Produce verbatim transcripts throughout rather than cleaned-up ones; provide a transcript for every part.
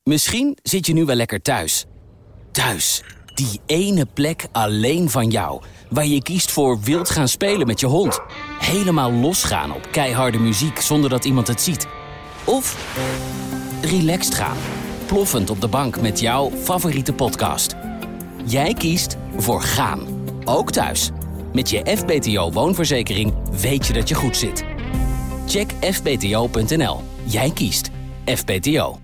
Misschien zit je nu wel lekker thuis. Thuis, die ene plek alleen van jou. Waar je kiest voor wild gaan spelen met je hond. Helemaal losgaan op keiharde muziek zonder dat iemand het ziet. Of relaxed gaan, ploffend op de bank met jouw favoriete podcast. Jij kiest voor gaan, ook thuis. Met je F B T O woonverzekering weet je dat je goed zit. Check f b t o punt n l. Jij kiest F B T O.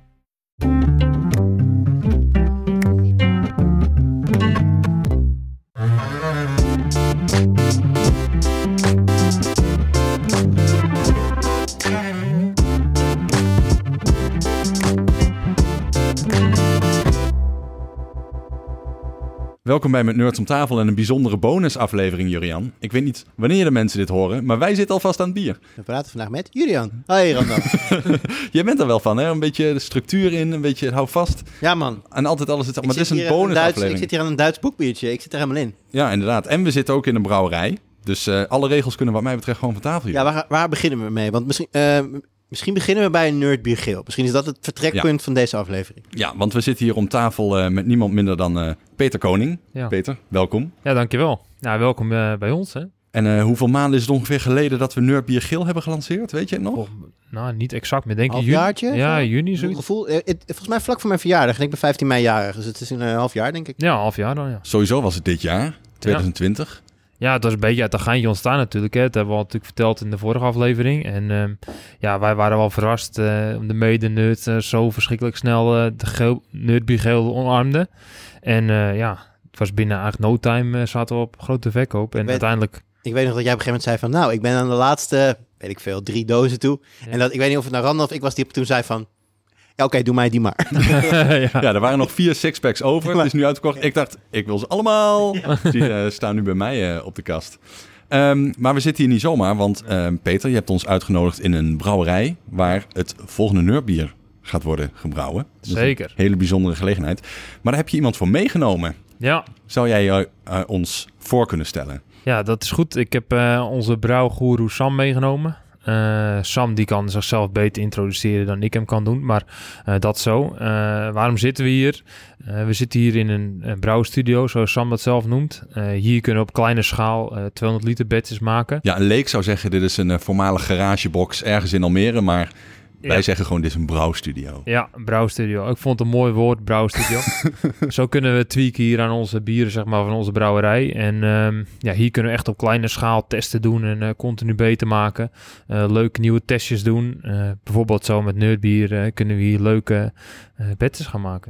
Welkom bij Met Nerds om tafel en een bijzondere bonusaflevering, Jurian. Ik weet niet wanneer de mensen dit horen, maar wij zitten alvast aan het bier. We praten vandaag met Jurian. Hoi, Randall. Jij bent er wel van, hè? Een beetje de structuur in, een beetje hou vast. Ja, man. En altijd alles hetzelfde. Maar dit is een Een bonusaflevering. Duits, ik zit hier aan een Duits boekbiertje. Ik zit er helemaal in. Ja, inderdaad. En we zitten ook in een brouwerij. Dus uh, alle regels kunnen wat mij betreft gewoon van tafel. Ja, waar, waar beginnen we mee? Want misschien... Uh, Misschien beginnen we bij een Nerdbier Geel. Misschien is dat het vertrekpunt ja. van deze aflevering. Ja, want we zitten hier om tafel uh, met niemand minder dan uh, Peter Koning. Ja. Peter, welkom. Ja, dankjewel. Nou, welkom uh, bij ons. Hè. En uh, hoeveel maanden is het ongeveer geleden dat we Nerdbier Geel hebben gelanceerd? Weet je het nog? Oh, nou, niet exact, maar denk ik halfjaartje? Juni. Ja, juni zoiets. Gevoel, uh, het, volgens mij vlak voor mijn verjaardag. En ik ben vijftien mei jarig, dus het is een uh, half jaar, denk ik. Ja, een half jaar dan, ja. Sowieso was het dit jaar, twintig twintig. Ja. Ja, het was een beetje uit de geintje ontstaan natuurlijk. Hè. Dat hebben we al natuurlijk verteld in de vorige aflevering. En uh, ja, wij waren wel verrast uh, om de mede-nerd uh, zo verschrikkelijk snel uh, de geel, Nerdbier Geel omarmde. En uh, ja, het was binnen eigenlijk no time uh, zaten we op grote verkoop. En ik weet, uiteindelijk... Ik weet nog dat jij op een gegeven moment zei van... Nou, ik ben aan de laatste, weet ik veel, drie dozen toe. Ja. En dat, ik weet niet of het naar Randall of ik was die toen zei van... Ja, oké, okay, doe mij die maar. ja. ja, er waren nog vier sixpacks over. Het is nu uitverkocht. Ik dacht, ik wil ze allemaal. Ja. Die uh, staan nu bij mij uh, op de kast. Um, maar we zitten hier niet zomaar, want uh, Peter, je hebt ons uitgenodigd in een brouwerij... waar het volgende Nerdbier gaat worden gebrouwen. Zeker. Een hele bijzondere gelegenheid. Maar daar heb je iemand voor meegenomen. Ja. Zou jij uh, uh, ons voor kunnen stellen? Ja, dat is goed. Ik heb uh, onze brouwgoeroe Sam meegenomen... Uh, Sam die kan zichzelf beter introduceren dan ik hem kan doen, maar uh, dat zo. Uh, waarom zitten we hier? Uh, we zitten hier in een, een brouwstudio, zoals Sam dat zelf noemt. Uh, hier kunnen we op kleine schaal uh, tweehonderd liter batches maken. Ja, een leek zou zeggen, dit is een uh, voormalige garagebox ergens in Almere, maar... Wij ja. zeggen gewoon, dit is een brouwstudio. Ja, een brouwstudio. Ik vond het een mooi woord, brouwstudio. Zo kunnen we tweaken hier aan onze bieren, zeg maar, van onze brouwerij. En um, ja, hier kunnen we echt op kleine schaal testen doen en uh, continu beter maken. Uh, leuke nieuwe testjes doen. Uh, bijvoorbeeld zo met Nerdbier uh, kunnen we hier leuke uh, batches gaan maken.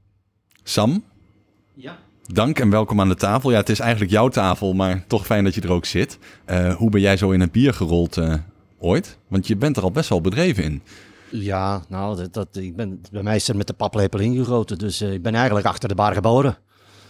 Sam? Ja? Dank en welkom aan de tafel. Ja, het is eigenlijk jouw tafel, maar toch fijn dat je er ook zit. Uh, hoe ben jij zo in het bier gerold uh, ooit? Want je bent er al best wel bedreven in. Ja, nou, dat, dat, ik ben, bij mij is het met de paplepel ingegoten. Dus uh, ik ben eigenlijk achter de bar geboren.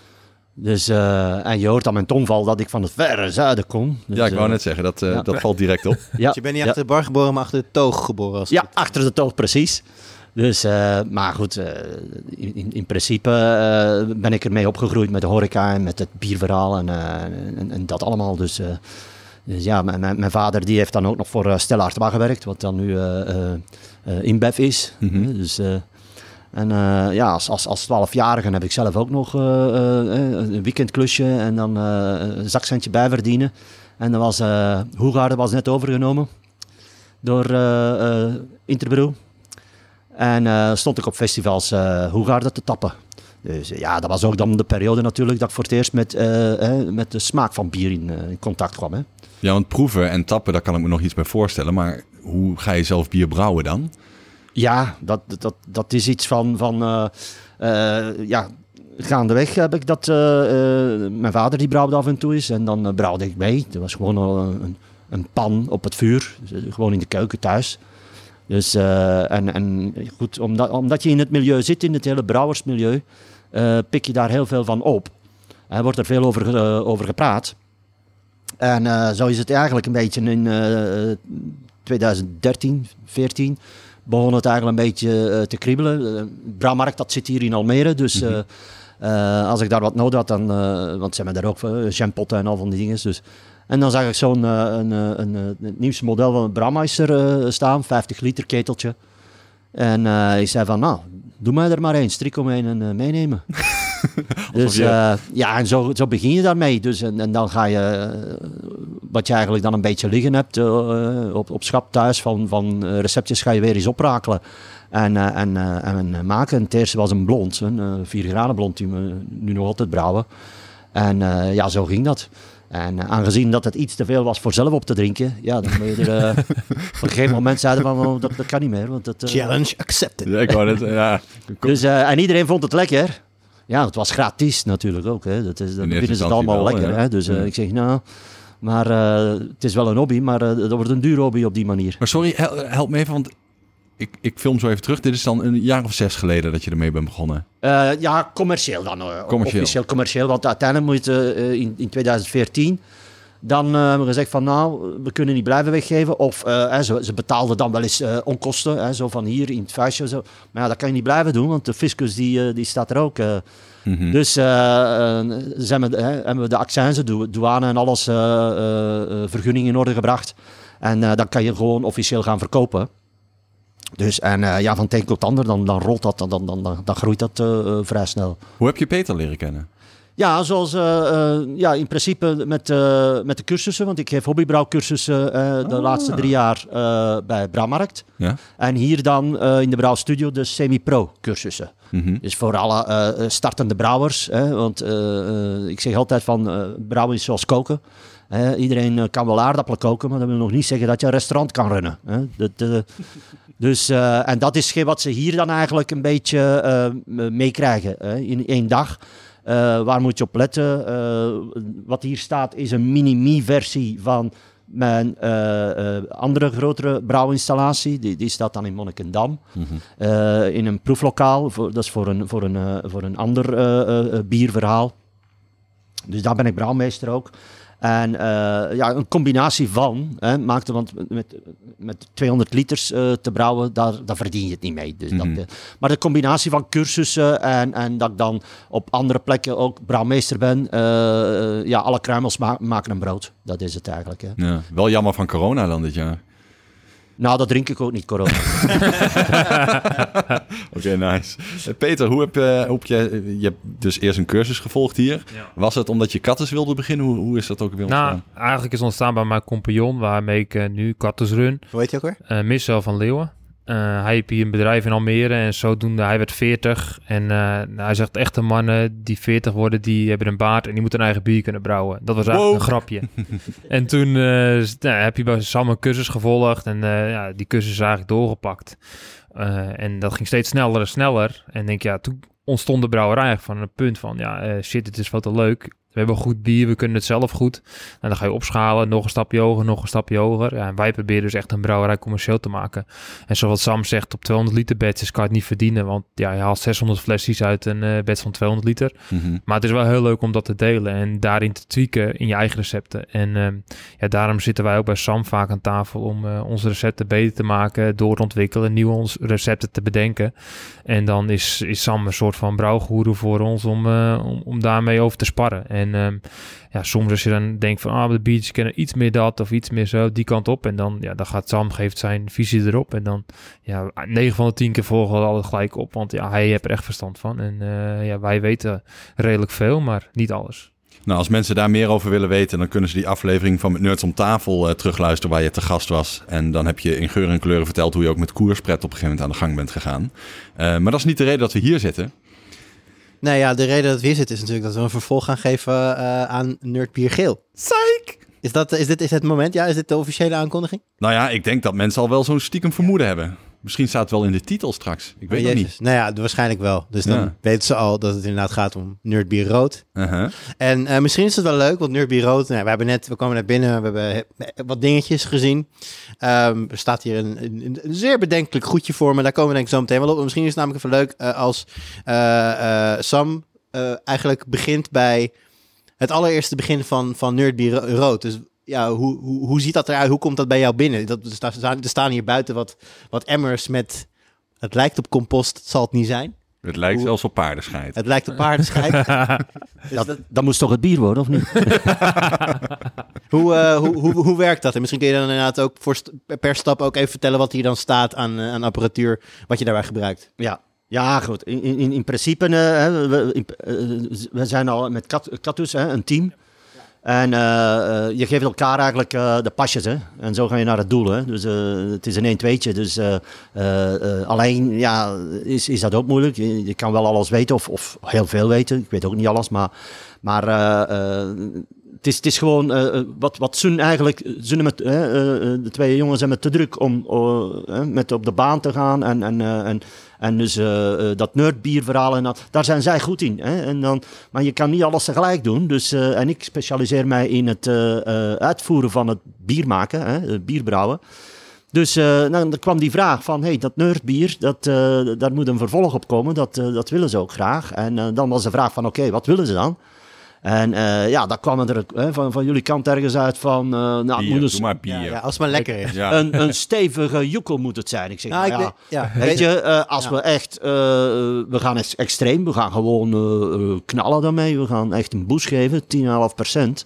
Dus, uh, en je hoort aan mijn tongval dat ik van het verre zuiden kom. Dus, ja, ik wou uh, net zeggen, dat, uh, ja. dat valt direct op. Ja. Dus je bent niet achter ja. de bar geboren, maar achter de toog geboren. Als ja, het... achter de toog, precies. Dus, uh, maar goed, uh, in, in principe uh, ben ik ermee opgegroeid met de horeca en met het bierverhaal en, uh, en, en dat allemaal. Dus, uh, dus ja, mijn, mijn vader die heeft dan ook nog voor uh, Stella Artois gewerkt, wat dan nu uh, uh, uh, InBev is. Mm-hmm. Dus, uh, en uh, ja, als, als, als twaalfjarige heb ik zelf ook nog uh, uh, een weekendklusje en dan uh, een zakcentje bijverdienen. En dan was uh, Hoegaarden was net overgenomen door uh, uh, Interbrew. En uh, stond ik op festivals uh, Hoegaarden te tappen. Dus uh, ja, dat was ook dan de periode natuurlijk dat ik voor het eerst met, uh, uh, met de smaak van bier in, uh, in contact kwam. Hè. Ja, want proeven en tappen, daar kan ik me nog iets bij voorstellen. Maar hoe ga je zelf bier brouwen dan? Ja, dat, dat, dat is iets van... van uh, uh, ja, gaandeweg heb ik dat... Uh, uh, mijn vader die brouwde af en toe eens en dan uh, brouwde ik mee. Er was gewoon een, een, een pan op het vuur, dus, uh, gewoon in de keuken thuis. Dus, uh, en, en goed, omdat, omdat je in het milieu zit, in het hele brouwersmilieu, uh, pik je daar heel veel van op. Er wordt er veel over, uh, over gepraat. En uh, zo is het eigenlijk een beetje in uh, twintig dertien, veertien begon het eigenlijk een beetje uh, te kriebelen. De uh, brouwmarkt, dat zit hier in Almere, dus uh, uh, als ik daar wat nodig had, dan, uh, want ze hebben daar ook uh, jampotten en al van die dingen. Dus. En dan zag ik zo'n uh, een, een, een, een, het nieuwste model van een Brouwmeister uh, staan, vijftig liter keteltje. En uh, ik zei van, nou, doe mij er maar één, strik omheen en uh, meenemen. Dus je... uh, ja, en zo, zo begin je daarmee. Dus, en, en dan ga je, uh, wat je eigenlijk dan een beetje liggen hebt uh, op, op schap thuis van, van uh, receptjes ga je weer eens oprakelen. En, uh, en, uh, en maken. En het eerste was een blond, een uh, vier graden blond, die we nu nog altijd brouwen. En uh, ja, zo ging dat. En uh, aangezien dat het iets te veel was voor zelf op te drinken, ja, dan moet je er uh, op een gegeven moment zeiden van, oh, dat, dat kan niet meer. Want het, uh, Challenge accepted. Ja, ik wou net, ja. Dus, uh, en iedereen vond het lekker. Ja, het was gratis natuurlijk ook. Hè. Dat is, dan vinden ze het allemaal wel, lekker. Ja. Hè. Dus uh, ja. ik zeg, nou, maar uh, het is wel een hobby, maar uh, dat wordt een duur hobby op die manier. Maar sorry, help me even, want ik, ik film zo even terug. Dit is dan een jaar of zes geleden dat je ermee bent begonnen. Uh, ja, commercieel dan. Uh, commercieel. Officieel commercieel, want uiteindelijk moet je uh, in, in twintig veertien... Dan uh, hebben we gezegd van nou, we kunnen niet blijven weggeven. Of uh, hè, ze, ze betaalden dan wel eens uh, onkosten. Hè, zo van hier in het vuistje. Zo. Maar ja, dat kan je niet blijven doen, want de fiscus die, uh, die staat er ook. Uh. Mm-hmm. Dus uh, uh, zijn we, hè, hebben we de accijnzen, de douane en alles uh, uh, vergunning in orde gebracht. En uh, dan kan je gewoon officieel gaan verkopen. Dus en uh, ja, van het een tot het ander, dan, dan rolt dat, dan, dan, dan, dan groeit dat uh, uh, vrij snel. Hoe heb je Peter leren kennen? Ja, zoals uh, uh, ja, in principe met, uh, met de cursussen, want ik geef hobbybrouwcursussen uh, de ah. laatste drie jaar uh, bij Brouwmarkt. Ja. En hier dan uh, in de Brouwstudio de semi-pro cursussen. Mm-hmm. Dus voor alle uh, startende brouwers, hè, want uh, uh, ik zeg altijd van uh, brouwen is zoals koken. Uh, iedereen uh, kan wel aardappelen koken, maar dat wil nog niet zeggen dat je een restaurant kan runnen. Hè. Dat, uh, dus, uh, en dat is wat ze hier dan eigenlijk een beetje uh, meekrijgen hè, in één dag. Uh, waar moet je op letten? Uh, wat hier staat is een mini-me-versie van mijn uh, uh, andere grotere brouwinstallatie. Die, die staat dan in Monnikendam. Mm-hmm. Uh, in een proeflokaal. Voor, dat is voor een, voor een, uh, voor een ander uh, uh, bierverhaal. Dus daar ben ik brouwmeester ook. En uh, ja, een combinatie van, hè, maakte, want met, met tweehonderd liters uh, te brouwen, daar, daar verdien je het niet mee. Dus mm-hmm. dat, uh, maar de combinatie van cursussen en, en dat ik dan op andere plekken ook brouwmeester ben, uh, uh, ja, alle kruimels ma- maken een brood. Dat is het eigenlijk. Hè. Ja, wel jammer van corona dan dit jaar. Nou, dat drink ik ook niet, corona. Oké, okay, nice. Uh, Peter, hoe heb, uh, hoe heb je... Je hebt dus eerst een cursus gevolgd hier. Ja. Was het omdat je katters wilde beginnen? Hoe, hoe is dat ook weer ontstaan? Nou, eigenlijk is het ontstaan bij mijn compagnon, waarmee ik uh, nu katters run. Hoe heet je ook weer? Uh, Michel van Leeuwen. Uh, hij heeft hier een bedrijf in Almere en zodoende, hij werd veertig. En uh, nou, hij zegt echte mannen die veertig worden, die hebben een baard en die moeten een eigen bier kunnen brouwen. Dat was eigenlijk wow. een grapje. En toen uh, nou, heb je bij Sam een cursus gevolgd en uh, ja, die cursus is eigenlijk doorgepakt. Uh, en dat ging steeds sneller en sneller. En denk ja, toen ontstond de brouwerij eigenlijk van een punt van, ja, uh, shit, het is wat te leuk. We hebben goed bier, we kunnen het zelf goed. En dan ga je opschalen, nog een stapje hoger, nog een stapje hoger. Ja, en wij proberen dus echt een brouwerij commercieel te maken. En zoals Sam zegt, op tweehonderd liter batches kan je het niet verdienen. Want ja, je haalt zeshonderd flesjes uit een uh, batch van tweehonderd liter. Mm-hmm. Maar het is wel heel leuk om dat te delen en daarin te tweaken in je eigen recepten. En uh, ja, daarom zitten wij ook bij Sam vaak aan tafel om uh, onze recepten beter te maken, door te ontwikkelen, nieuwe recepten te bedenken. En dan is, is Sam een soort van brouwgoeroe voor ons om, uh, om, om daarmee over te sparren. En En um, ja, soms als je dan denkt van, ah, de biertjes kennen iets meer dat of iets meer zo, die kant op. En dan, ja, dan gaat Sam, geeft zijn visie erop. En dan, ja, negen van de tien keer volgen we altijd gelijk op. Want ja, hij heeft er echt verstand van. En uh, ja, wij weten redelijk veel, maar niet alles. Nou, als mensen daar meer over willen weten, dan kunnen ze die aflevering van Met Nerds om tafel uh, terugluisteren waar je te gast was. En dan heb je in geur en kleuren verteld hoe je ook met koerspret op een gegeven moment aan de gang bent gegaan. Uh, maar dat is niet de reden dat we hier zitten. Nou ja, de reden dat we hier zitten is natuurlijk dat we een vervolg gaan geven uh, aan Nerdbier Geel. Psych! Is, dat, is, dit, is het moment? Ja, is dit de officiële aankondiging? Nou ja, ik denk dat mensen al wel zo'n stiekem vermoeden hebben. Misschien staat het wel in de titel straks. Ik weet oh, het niet. Nou ja, waarschijnlijk wel. Dus dan ja. weten ze al dat het inderdaad gaat om Nerdbier Rood. Uh-huh. En uh, misschien is het wel leuk, want Nerdbier Rood... Nou, we, hebben net, we kwamen net binnen, we hebben wat dingetjes gezien. Um, er staat hier een, een, een zeer bedenkelijk goedje voor me. Daar komen we denk ik zo meteen wel op. Misschien is het namelijk even leuk uh, als uh, uh, Sam uh, eigenlijk begint bij het allereerste begin van, van Nerdbier Rood. Dus... Ja, hoe, hoe, hoe ziet dat eruit? Hoe komt dat bij jou binnen? Dat, er, staan, er staan hier buiten wat, wat emmers met... Het lijkt op compost, het zal het niet zijn. Het lijkt hoe, zelfs op paardenscheid. Het lijkt op paardenscheid. dus dat, dat, dat moest toch het bier worden, of niet? hoe, uh, hoe, hoe, hoe werkt dat? En misschien kun je dan inderdaad ook voor st- per stap ook even vertellen wat hier dan staat aan, uh, aan apparatuur, wat je daarbij gebruikt. Ja. Ja, goed. In, in, in principe, uh, we, in, uh, we zijn al met Cat, Catus, hè, een team. En uh, uh, je geeft elkaar eigenlijk uh, de pasjes, hè. En zo ga je naar het doel, hè. Dus uh, het is een een-tweetje. Dus uh, uh, uh, alleen, ja, is, is dat ook moeilijk. Je, je kan wel alles weten, of, of heel veel weten. Ik weet ook niet alles, maar... maar uh, uh, Het is, het is gewoon uh, wat, wat Sun eigenlijk... Sun met, uh, uh, de twee jongens zijn met te druk om uh, met op de baan te gaan. En, en, uh, en, en dus uh, uh, dat nerdbierverhaal, en dat, daar zijn zij goed in. Hè? En dan, maar je kan niet alles tegelijk doen. Dus, uh, en ik specialiseer mij in het uh, uh, uitvoeren van het bier maken, hè? Bierbrouwen. Dus uh, nou, dan kwam die vraag van, hey, dat nerdbier, dat, uh, daar moet een vervolg op komen. Dat, uh, dat willen ze ook graag. En uh, dan was de vraag van, oké, okay, wat willen ze dan? En uh, ja, daar kwam er uh, van, van jullie kant ergens uit van... Uh, nou, bier, moet dus, doe maar bier. Ja, ja, als het maar lekker is. Ja. Een, een stevige joekel moet het zijn. Ik zeg, Nou, nou, ik ja, weet- ja. weet je, uh, als ja. we echt... Uh, we gaan ex- extreem, we gaan gewoon uh, uh, knallen daarmee. We gaan echt een boost geven, tien komma vijf procent.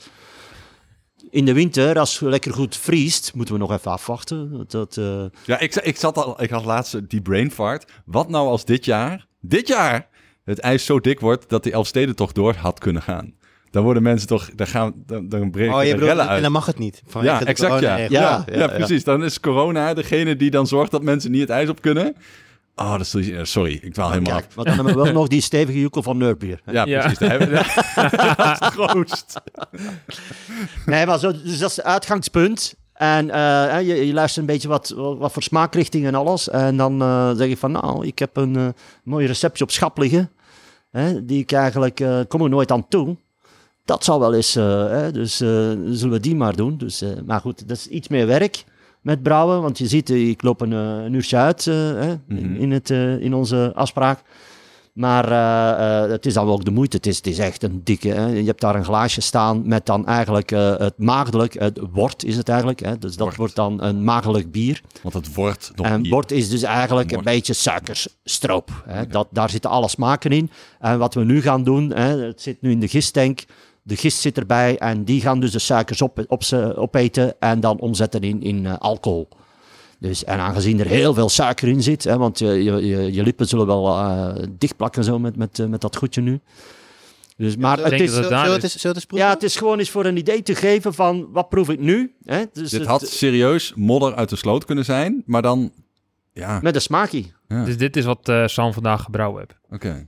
In de winter, als het lekker goed vriest, moeten we nog even afwachten. Dat, dat, uh... Ja, ik, ik, zat al, ik had laatst die brain fart. Wat nou als dit jaar, dit jaar, het ijs zo dik wordt dat die Elfstedentocht door had kunnen gaan? Dan worden mensen toch, dan gaan, dan, dan breken Oh, je de bedoelt, rellen uit. en dan mag het niet. Vanwege Ja, de exact, ja. coronaregels. Ja, ja, ja, precies. Dan is corona degene die dan zorgt dat mensen niet het ijs op kunnen. Oh, dat is, sorry, ik dwaal helemaal Kijk, want dan hebben we wel nog die stevige joekel van Nerdbier. af. Ja, Ja. precies. Daar hebben we, dat is het grootst. Nee, maar zo, dus dat is het uitgangspunt. En uh, je, je luistert een beetje wat, wat, wat voor smaakrichting en alles. En dan uh, zeg je van, nou, ik heb een uh, mooi receptje op schap liggen. Hè, die ik eigenlijk, uh, kom er nooit aan toe. Dat zal wel eens, uh, hè, dus uh, zullen we die maar doen. Dus, uh, maar goed, dat is iets meer werk met brouwen. Want je ziet, uh, ik loop een, uh, een uurtje uit uh, hè, Mhm. in, in, het, uh, in onze afspraak. Maar uh, uh, het is dan wel ook de moeite. Het is, het is echt een dikke. Hè. Je hebt daar een glaasje staan met dan eigenlijk uh, het maagdelijk. Het wort is het eigenlijk. Hè. Dus dat Wort. wordt dan een maagdelijk bier. Want het wordt nog En bier. wort is dus eigenlijk Wort. een beetje suikerstroop. Hè. Dat, daar zitten alle smaken in. En wat we nu gaan doen, hè, het zit nu in de gisttank. De gist zit erbij en die gaan dus de suikers op, op ze, opeten en dan omzetten in, in uh, alcohol. Dus, en aangezien er heel veel suiker in zit, hè, want je, je, je, je lippen zullen wel uh, dichtplakken zo met, met, uh, met dat goedje nu. Dus, maar Ik het denk is, dat het Zullen daar we het is. eens- zullen we het eens proeven? ja, het is gewoon eens voor een idee te geven van wat proef ik nu. Hè? Dus Dit het- had serieus modder uit de sloot kunnen zijn, maar dan... Ja, met een smaakie. ja. Dus dit is wat uh, Sam vandaag gebrouwen heeft. oké.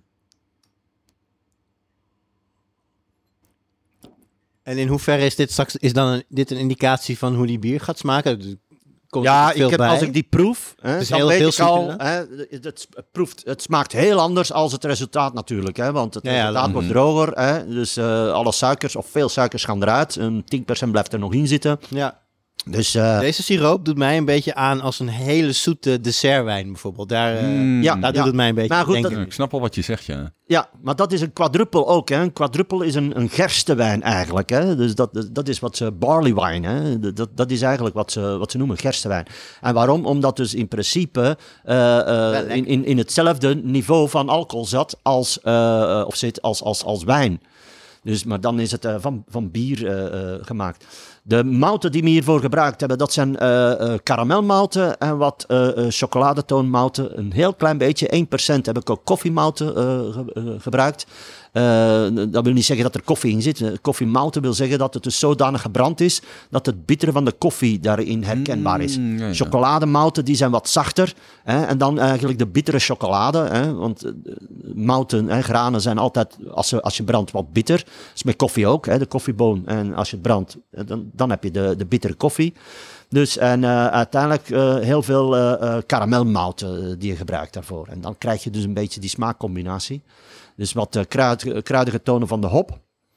En in hoeverre is dit straks is dan een, dit een indicatie van hoe die bier gaat smaken? Er komt Ja, er veel ik heb, bij. als ik die proef, hè, is dan heel- weet heel ik al, zoet, hè, het, het, proeft, het smaakt heel anders als het resultaat natuurlijk. Hè, want het Ja, ja, resultaat dat- wordt droger, hè, dus uh, alle suikers of veel suikers gaan eruit. Een tien procent blijft er nog in zitten. Ja. Dus uh, Deze siroop doet mij een beetje aan als een hele zoete dessertwijn bijvoorbeeld. Daar, eh, Mm. ja, daar doet ja. het mij een beetje Maar goed, denken. Ja, ik snap al wat je zegt, ja. ja, maar dat is een quadruppel ook. Hè. Een quadruppel is een, een gerstewijn eigenlijk. Hè. Dus dat, dat is wat ze barley wine. Hè. Dat, dat is eigenlijk wat ze, wat ze noemen gerstewijn. En waarom? Omdat dus in principe uh, uh, in, in, in hetzelfde niveau van alcohol zat als, uh, of zit als, als, als wijn. Dus, maar dan is het uh, van, van bier uh, uh, gemaakt. De mouten die we hiervoor gebruikt hebben, dat zijn uh, uh, karamelmouten en wat uh, uh, chocoladetoonmouten. Een heel klein beetje, één procent heb ik ook koffiemouten uh, ge- uh, gebruikt. Uh, dat wil niet zeggen dat er koffie in zit. Uh, Koffiemouten wil zeggen dat het dus zodanig gebrand is dat het bittere van de koffie daarin herkenbaar is. Mm, ja, ja. Chocolademouten die zijn wat zachter. Hè, en dan eigenlijk de bittere chocolade. Hè, want uh, mouten en granen zijn altijd, als, ze, als je brandt, wat bitter. Dat is met koffie ook, hè, de koffieboon. En als je het brandt, dan, dan heb je de, de bittere koffie. Dus en uh, uiteindelijk uh, heel veel uh, uh, karamelmouten uh, die je gebruikt daarvoor. En dan krijg je dus een beetje die smaakcombinatie. Dus wat uh, kruid, kruidige tonen van de hop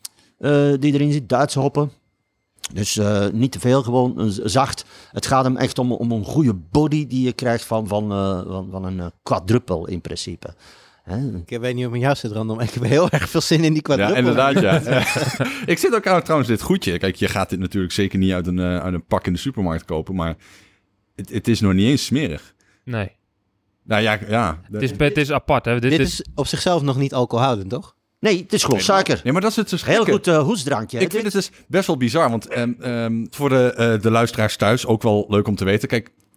uh, die erin zit, Duitse hoppen. Dus uh, niet te veel, gewoon uh, zacht. Het gaat hem echt om, om een goede body die je krijgt van, van, uh, van, van een uh, quadruppel in principe. Hè? Ik weet niet of met jou zit, Random. Ik heb heel erg veel zin in die Ja, quadruppel. inderdaad, ja. Ik zit ook aan trouwens dit goedje. Kijk, je gaat dit natuurlijk zeker niet uit een, uh, uit een pak in de supermarkt kopen, maar het, het is nog niet eens smerig. Nee. Nou ja, ja. Het is, het is apart. Hè. Dit, Dit is, is op zichzelf nog niet alcoholhoudend, toch? Nee, het is gewoon suiker. Ja, maar dat is het dus Heel gekke. goed uh, hoesdrankje. Ik vind het dus best wel bizar, want um, um, voor de, uh, de luisteraars thuis ook wel leuk om te weten. Kijk,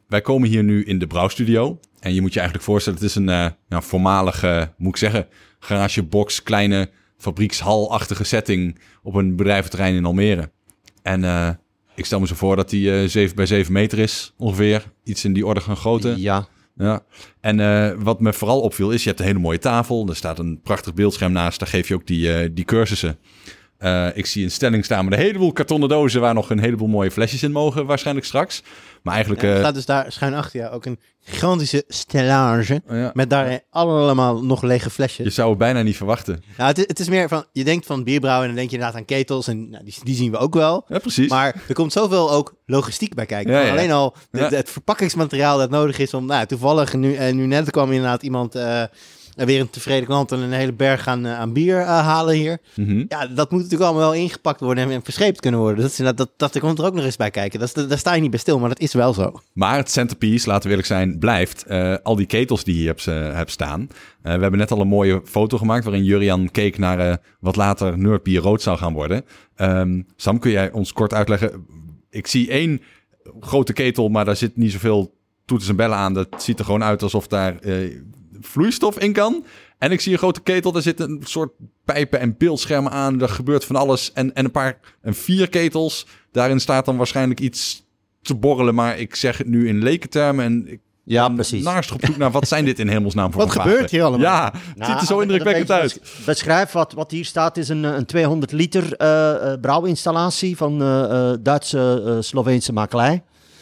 wij komen hier nu in de brouwstudio. En je moet je eigenlijk voorstellen, het is een uh, nou, voormalige, moet ik zeggen, garagebox, kleine fabriekshalachtige setting op een bedrijventerrein in Almere. En uh, ik stel me zo voor dat die uh, zeven bij zeven meter is, ongeveer. Iets in die orde van grootte. Ja. Ja. En uh, wat me vooral opviel is, je hebt een hele mooie tafel. Er staat een prachtig beeldscherm naast. Daar geef je ook die, uh, die cursussen. Uh, ik zie een stelling staan met een heleboel kartonnen dozen waar nog een heleboel mooie flesjes in mogen, waarschijnlijk straks. Maar eigenlijk... Ja, er uh, staat dus daar schuin achter jou ook een gigantische stellage ja. met daarin allemaal nog lege flesjes. Je zou het bijna niet verwachten. Nou, het, is, het is meer van, je denkt van bierbrouwen en dan denk je inderdaad aan ketels en nou, die, die zien we ook wel. Ja, precies. Maar er komt zoveel ook logistiek bij kijken. Ja, ja. Alleen al de, Ja. de, het verpakkingsmateriaal dat nodig is om, nou toevallig, nu, uh, nu net kwam inderdaad iemand... Uh, weer een tevreden klant en een hele berg aan, uh, aan bier uh, halen hier. Mm-hmm. Ja, dat moet natuurlijk allemaal wel ingepakt worden en, en verscheept kunnen worden. Dat, is, dat, dat, dat komt er ook nog eens bij kijken. Dat is, dat, daar sta je niet bij stil, maar dat is wel zo. Maar het centerpiece, laten we eerlijk zijn, blijft uh, al die ketels die je hebt, uh, hebt staan. Uh, we hebben net al een mooie foto gemaakt waarin Jurriaan keek naar uh, wat later Nerdbier rood zou gaan worden. Um, Sam, kun jij ons kort uitleggen? Ik zie één grote ketel, maar daar zit niet zoveel toeters en bellen aan. Dat ziet er gewoon uit alsof daar uh, vloeistof in kan. En ik zie een grote ketel, daar zitten een soort pijpen en beeldschermen aan. Er gebeurt van alles. En, en een paar, en vier ketels. Daarin staat dan waarschijnlijk iets te borrelen. Maar ik zeg het nu in lekentermen. En ik Ja, ben precies. naast op zoek naar wat zijn dit in hemelsnaam voor Wat een gebeurt vaten? hier allemaal? Ja, het Nou, ziet er zo als ik het indrukwekkend een uit. beetje Beschrijf wat, wat hier staat is een, een tweehonderd liter uh, uh, brouwinstallatie van uh, uh, Duitse, uh, Sloveense makelij.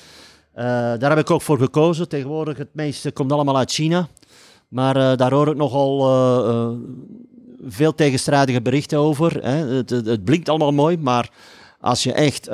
Uh, daar heb ik ook voor gekozen. Tegenwoordig het meeste komt allemaal uit China. Maar uh, daar hoor ik nogal uh, uh, veel tegenstrijdige berichten over. Hè. Het, het, het blinkt allemaal mooi, maar als je echt uh,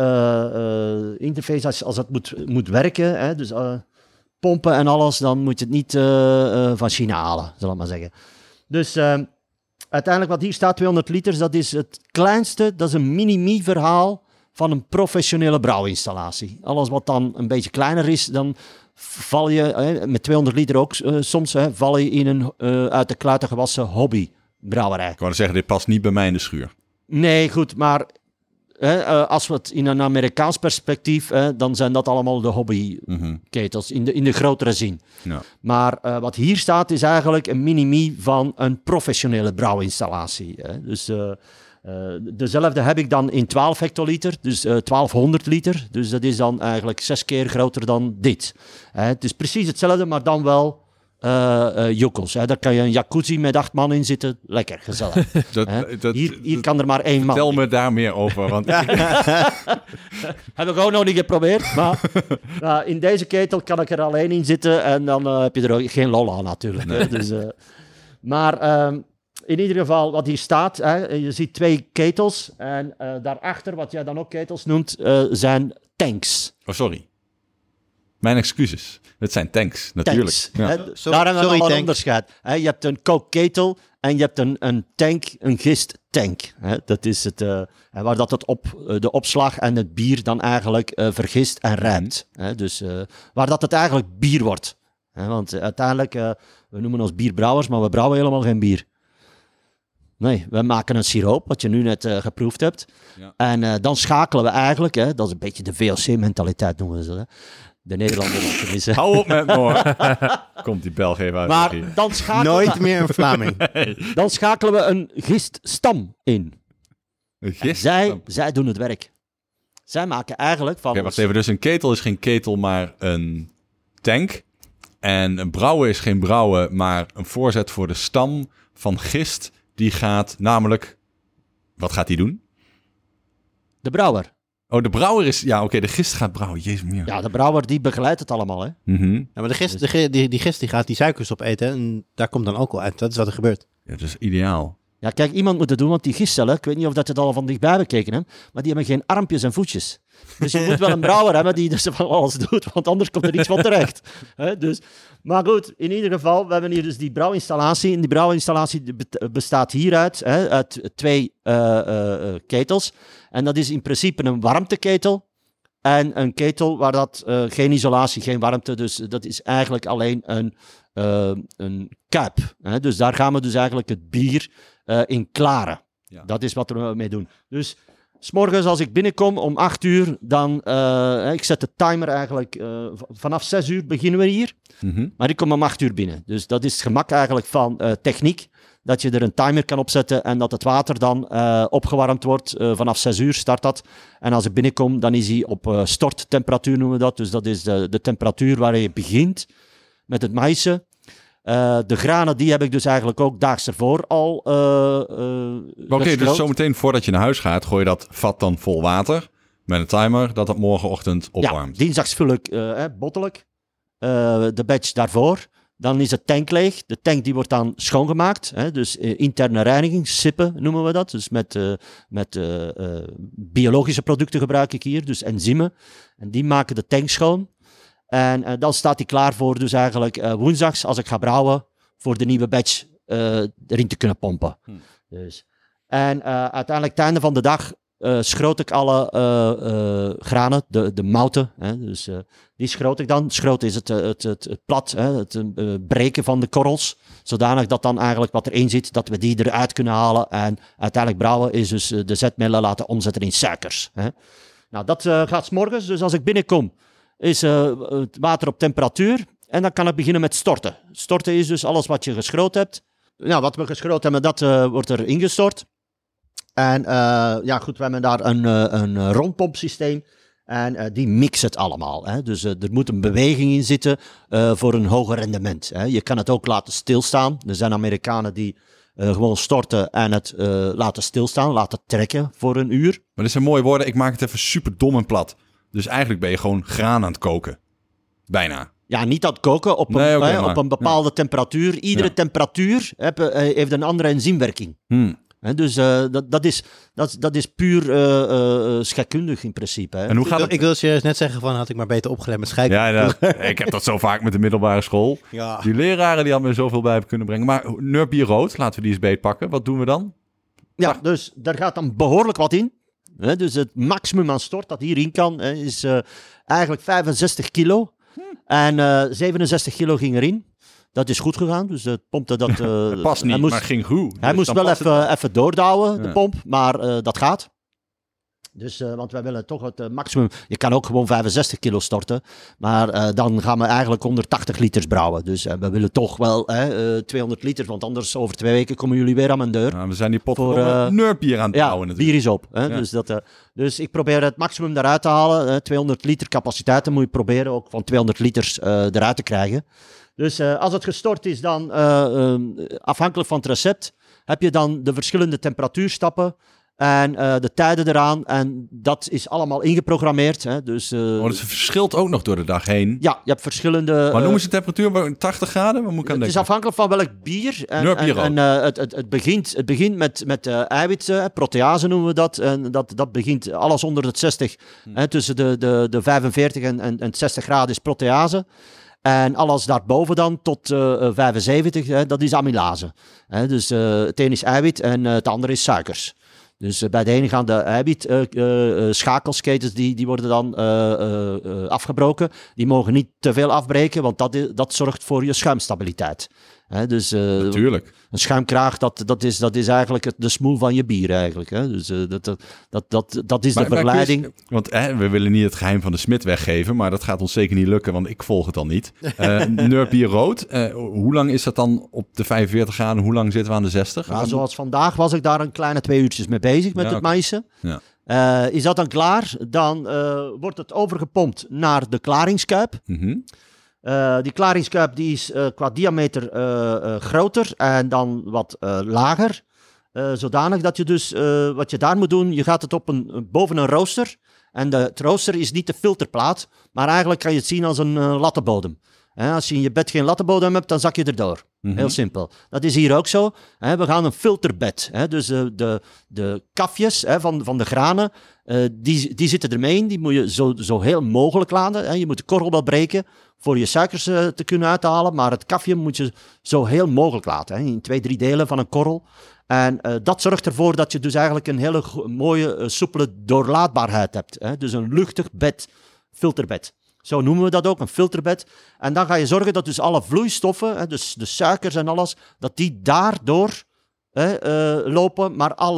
uh, interface, als, als het moet, moet werken, hè, dus uh, pompen en alles, dan moet je het niet uh, uh, van China halen, zal ik maar zeggen. Dus uh, uiteindelijk wat hier staat, tweehonderd liters, dat is het kleinste, dat is een mini-me verhaal van een professionele brouwinstallatie. Alles wat dan een beetje kleiner is, dan val je, hè, met tweehonderd liter ook uh, soms, hè, val je in een uh, uit de kluiten gewassen hobbybrouwerij. Ik wou zeggen, dit past niet bij mij in de schuur. Nee, goed, maar hè, uh, als we het in een Amerikaans perspectief, hè, dan zijn dat allemaal de hobbyketels, Mm-hmm. in, de, in de grotere zin. Ja. Maar uh, wat hier staat is eigenlijk een mini-me van een professionele brouwinstallatie. Hè. Dus uh, uh, dezelfde heb ik dan in twaalf hectoliter, dus uh, twaalfhonderd liter. Dus dat is dan eigenlijk zes keer groter dan dit. Hè. Het is precies hetzelfde, maar dan wel uh, uh, jokkels. Hè. Daar kan je een jacuzzi met acht man in zitten. Lekker, gezellig. Dat, Hè. dat, Hier, hier dat- kan er maar één man. Vertel me daar meer over, want Heb ik ook nog niet geprobeerd. Maar nou, in deze ketel kan ik er alleen in zitten. En dan uh, heb je er ook geen lol aan natuurlijk. Hè. Dus, uh, maar um, in ieder geval, wat hier staat. Hè, je ziet twee ketels. En uh, daarachter, wat jij dan ook ketels noemt, uh, zijn tanks. Oh, sorry. Mijn excuses. Het zijn tanks, natuurlijk. Tanks. Ja. Hè. Sorry- Daar hebben we sorry, nog een tank. onderscheid. Hè, je hebt een kookketel en je hebt een, een tank, een gisttank. Hè. Dat is het, uh, waar dat het op, uh, de opslag en het bier dan eigenlijk uh, vergist en rijpt. Hè. Dus uh, waar dat het eigenlijk bier wordt. Hè. Want uh, uiteindelijk, uh, we noemen ons bierbrouwers, maar we brouwen helemaal geen bier. Nee, we maken een siroop, wat je nu net uh, geproefd hebt. Ja. En uh, dan schakelen we eigenlijk, hè, dat is een beetje de V O C-mentaliteit noemen ze dat. Hè. De Nederlander tenminste. Hou op met me hoor. Komt die Belg even uit. Maar hier. dan schakelen, Nooit meer een Vlaming. dan schakelen we een giststam in. Een gist? Zij, Oké, zij doen het werk. Zij maken eigenlijk van... wacht even. Dus een ketel is geen ketel, maar een tank. En een brouwen is geen brouwen, maar een voorzet voor de stam van gist. Die gaat namelijk... Wat gaat die doen? De brouwer. Oh, de brouwer is... Ja, oké, okay, de gist gaat brouwen. Jezus, meer. Ja, de brouwer die begeleidt het allemaal, hè. Mhm. Ja, maar de gist, de, gi- die, die gist die gaat die suikers opeten en daar komt dan alcohol uit. Dat is wat er gebeurt. Ja, dat is ideaal. Ja, kijk, iemand moet het doen, want die gistcellen, ik weet niet of dat je het al van dichtbij bekeken hebt, maar die hebben geen armpjes en voetjes. Dus je moet wel een brouwer hebben die dus van alles doet, want anders komt er iets van terecht. Hè, dus, maar goed, in ieder geval, we hebben hier dus die brouwinstallatie. En die brouwinstallatie be- bestaat hieruit, hè, uit twee uh, uh, ketels. En dat is in principe een warmteketel. En een ketel waar dat uh, geen isolatie, geen warmte, dus dat is eigenlijk alleen een, uh, een kuip. Hè? Dus daar gaan we dus eigenlijk het bier uh, in klaren. Ja. Dat is wat we mee doen. Dus 'Smorgens als ik binnenkom om acht uur, dan... Uh, ik zet de timer eigenlijk... Uh, vanaf zes uur beginnen we hier. Mm-hmm. Maar ik kom om acht uur binnen. Dus dat is het gemak eigenlijk van uh, techniek. Dat je er een timer kan opzetten en dat het water dan uh, opgewarmd wordt. Uh, vanaf zes uur start dat. En als ik binnenkom, dan is hij op uh, storttemperatuur noemen we dat. Dus dat is de, de temperatuur waar je begint met het maïsen. Uh, de granen, die heb ik dus eigenlijk ook daags ervoor al uh, uh, Oké, okay, dus zometeen voordat je naar huis gaat, gooi je dat vat dan vol water met een timer, dat het morgenochtend opwarmt. Ja, dinsdags vul ik uh, bottelijk uh, de batch daarvoor. Dan is het tank leeg. De tank die wordt dan schoongemaakt. Hè? Dus uh, interne reiniging, sippen noemen we dat. Dus met, uh, met uh, uh, biologische producten gebruik ik hier, dus enzymen. En die maken de tank schoon. En uh, dan staat hij klaar voor dus eigenlijk uh, woensdags, als ik ga brouwen, voor de nieuwe batch uh, erin te kunnen pompen. Hmm. Dus. En uh, uiteindelijk, het einde van de dag, uh, schroot ik alle uh, uh, granen, de, de mouten. Hè, dus uh, die schroot ik dan. Schroot is het, het, het, het, het plat, hè, het uh, breken van de korrels. Zodanig dat dan eigenlijk wat erin zit, dat we die eruit kunnen halen. En uiteindelijk brouwen is dus uh, de zetmelen laten omzetten in suikers. Hè. Nou, dat uh, gaat 's morgens. Dus als ik binnenkom, is uh, het water op temperatuur. En dan kan ik beginnen met storten. Storten is dus alles wat je geschroot hebt. Nou, wat we geschroot hebben, dat uh, wordt er ingestort. En uh, ja, goed, we hebben daar een, uh, een rondpompsysteem. En uh, die mixt het allemaal. Hè. Dus uh, er moet een beweging in zitten uh, voor een hoger rendement. Hè. Je kan het ook laten stilstaan. Er zijn Amerikanen die uh, gewoon storten en het uh, laten stilstaan, laten trekken voor een uur. Maar dit zijn mooie woorden. Ik maak het even super dom en plat. Dus eigenlijk ben je gewoon graan aan het koken. Bijna. Ja, niet aan het koken, op een, nee, okay, hè, op een bepaalde ja. temperatuur. Iedere ja. temperatuur heb, uh, heeft een andere enzymwerking. Hmm. He, dus uh, dat, dat, is, dat, dat is puur uh, uh, scheikundig in principe. Hè. En hoe gaat het? Ik wil serieus net zeggen van, had ik maar beter opgelet met scheikunde. Ja, dat, ik heb dat zo vaak met de middelbare school. Ja. Die leraren die hadden me zoveel bij hebben kunnen brengen. Maar Nurbier rood, laten we die eens beetpakken. Wat doen we dan? Ja, Ach. dus daar gaat dan behoorlijk wat in. He, dus het maximum aan stort dat hierin kan, he, is uh, eigenlijk vijfenzestig kilo. Hm. En uh, zevenenzestig kilo ging erin. Dat is goed gegaan, dus het pompte dat... Uh, het past niet, moest, maar ging goed. Dus hij moest wel even, even doordouwen, de ja. pomp, maar uh, dat gaat. Dus, uh, want wij willen toch het uh, maximum... Je kan ook gewoon vijfenzestig kilo storten, maar uh, dan gaan we eigenlijk honderdtachtig liters brouwen. Dus uh, we willen toch wel uh, tweehonderd liter, want anders over twee weken komen jullie weer aan mijn deur. Ja, we zijn die pot voor uh, Nurbier aan het ja, brouwen natuurlijk. Bier is op. Hè? Ja. Dus, dat, uh, dus ik probeer het maximum eruit te halen. Uh, tweehonderd liter capaciteiten moet je proberen ook van tweehonderd liters uh, eruit te krijgen. Dus uh, als het gestort is, dan uh, uh, afhankelijk van het recept, heb je dan de verschillende temperatuurstappen en uh, de tijden eraan. En dat is allemaal ingeprogrammeerd. Hè. Dus, uh, oh, dus het verschilt ook nog door de dag heen? Ja, je hebt verschillende... Maar noemen ze temperatuur tachtig graden? Wat moet ik aan het denken? is afhankelijk van welk bier. En, en, en uh, het, het, het, begint, het begint met, met uh, eiwitten, protease noemen we dat. En dat, dat begint alles onder het zestig. Hmm. Hè, tussen de, de, de vijfenveertig en, en, en zestig graden is protease. En alles daarboven dan tot uh, vijfenzeventig, hè, dat is amylase. Hè, dus uh, het een is eiwit en uh, het andere is suikers. Dus uh, bij de ene gaan de eiwit-schakelsketens, uh, uh, die, die worden dan uh, uh, uh, afgebroken. Die mogen niet te veel afbreken, want dat, is, dat zorgt voor je schuimstabiliteit. Hè, dus, uh, Natuurlijk. Een schuimkraag, dat, dat, is, dat is eigenlijk het, de smoel van je bier eigenlijk. Hè. Dus uh, dat, dat, dat, dat, dat is maar, de verleiding. Maar Chris, want hè, we willen niet het geheim van de smid weggeven, maar dat gaat ons zeker niet lukken, want ik volg het dan niet. Uh, Nurbier rood, uh, hoe lang is dat dan op de vijfenveertig graden? Hoe lang zitten we aan de zestig? Nou, zoals vandaag was ik daar een kleine twee uurtjes mee bezig met ja, het okay. maïsen. Ja. Uh, is dat dan klaar? Dan uh, wordt het overgepompt naar de klaringskuip. Mm-hmm. Uh, die klaringskuip die is uh, qua diameter uh, uh, groter en dan wat uh, lager. Uh, zodanig dat je dus, uh, wat je daar moet doen, je gaat het op een, boven een rooster. En de, het rooster is niet de filterplaat, maar eigenlijk kan je het zien als een uh, lattenbodem. He, als je in je bed geen lattenbodem hebt, dan zak je erdoor. Mm-hmm. Heel simpel. Dat is hier ook zo. He, we gaan een filterbed. He, dus uh, de, de kafjes he, van, van de granen, uh, die, die zitten ermee in. Die moet je zo, zo heel mogelijk laten. He. Je moet de korrel wel breken voor je suikers uh, te kunnen uithalen. Maar het kafje moet je zo heel mogelijk laten. He, in twee, drie delen van een korrel. En uh, dat zorgt ervoor dat je dus eigenlijk een hele go- mooie, uh, soepele doorlaatbaarheid hebt. He. Dus een luchtig bed, filterbed. Zo noemen we dat ook, een filterbed. En dan ga je zorgen dat dus alle vloeistoffen, hè, dus de suikers en alles, dat die daardoor hè, uh, lopen, maar alle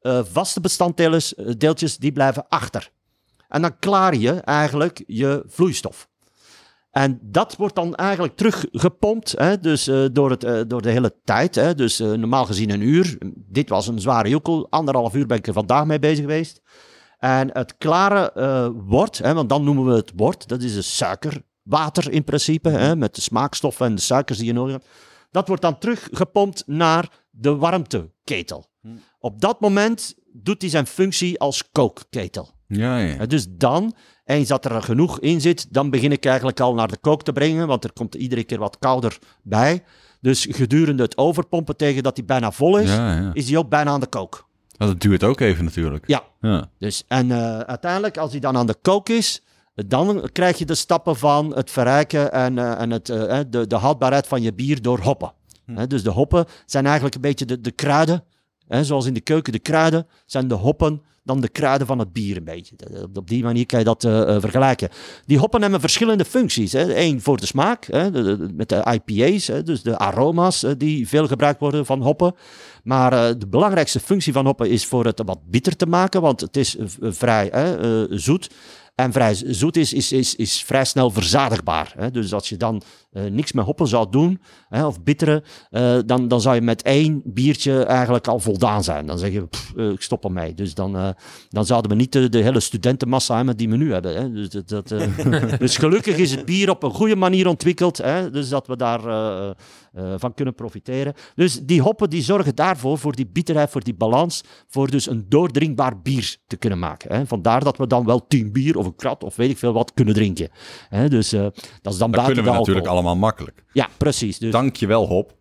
uh, vaste bestanddelen, die blijven achter. En dan klaar je eigenlijk je vloeistof. En dat wordt dan eigenlijk teruggepompt, hè, dus uh, door, het, uh, door de hele tijd. Hè, dus uh, normaal gezien een uur. Dit was een zware joekel. Anderhalf uur ben ik er vandaag mee bezig geweest. En het klare uh, wort, hè, want dan noemen we het wort. Dat is een suikerwater in principe, hè, met de smaakstoffen en de suikers die je nodig hebt. Dat wordt dan teruggepompt naar de warmteketel. Hmm. Op dat moment doet hij zijn functie als kookketel. Ja, ja. Dus dan, eens dat er genoeg in zit, dan begin ik eigenlijk al naar de kook te brengen, want er komt iedere keer wat kouder bij. Dus gedurende het overpompen tegen dat hij bijna vol is, ja, ja. is hij ook bijna aan de kook. Dat duurt ook even natuurlijk. Ja, ja. Dus, en uh, uiteindelijk als hij dan aan de kook is, dan krijg je de stappen van het verrijken en, uh, en het, uh, de, de houdbaarheid van je bier door hoppen. Hm. He, dus de hoppen zijn eigenlijk een beetje de, de kruiden, he, zoals in de keuken de kruiden, zijn de hoppen dan de kruiden van het bier een beetje. Op die manier kan je dat uh, uh, vergelijken. Die hoppen hebben verschillende functies. Eén voor de smaak, hè, de, de, met de I P A's, hè, dus de aroma's uh, die veel gebruikt worden van hoppen. Maar uh, de belangrijkste functie van hoppen is voor het wat bitter te maken, want het is uh, vrij hè, uh, zoet. En vrij zoet is, is, is, is vrij snel verzadigbaar. Hè? Dus als je dan uh, niks met hoppen zou doen, hè, of bitteren, uh, dan, dan zou je met één biertje eigenlijk al voldaan zijn. Dan zeg je, pff, uh, ik stop ermee. Dus dan, uh, dan zouden we niet de, de hele studentenmassa hebben die we nu hebben. Hè? Dus, dat, dat, uh, dus gelukkig is het bier op een goede manier ontwikkeld, hè? Dus dat we daar uh, uh, van kunnen profiteren. Dus die hoppen die zorgen daarvoor, voor die bitterheid, voor die balans, voor dus een doordringbaar bier te kunnen maken. Hè? Vandaar dat we dan wel tien bier of een krat of weet ik veel wat kunnen drinken. He, dus uh, dat is dan dat kunnen we de natuurlijk allemaal makkelijk. Ja, precies. Dus... Dankjewel, hop.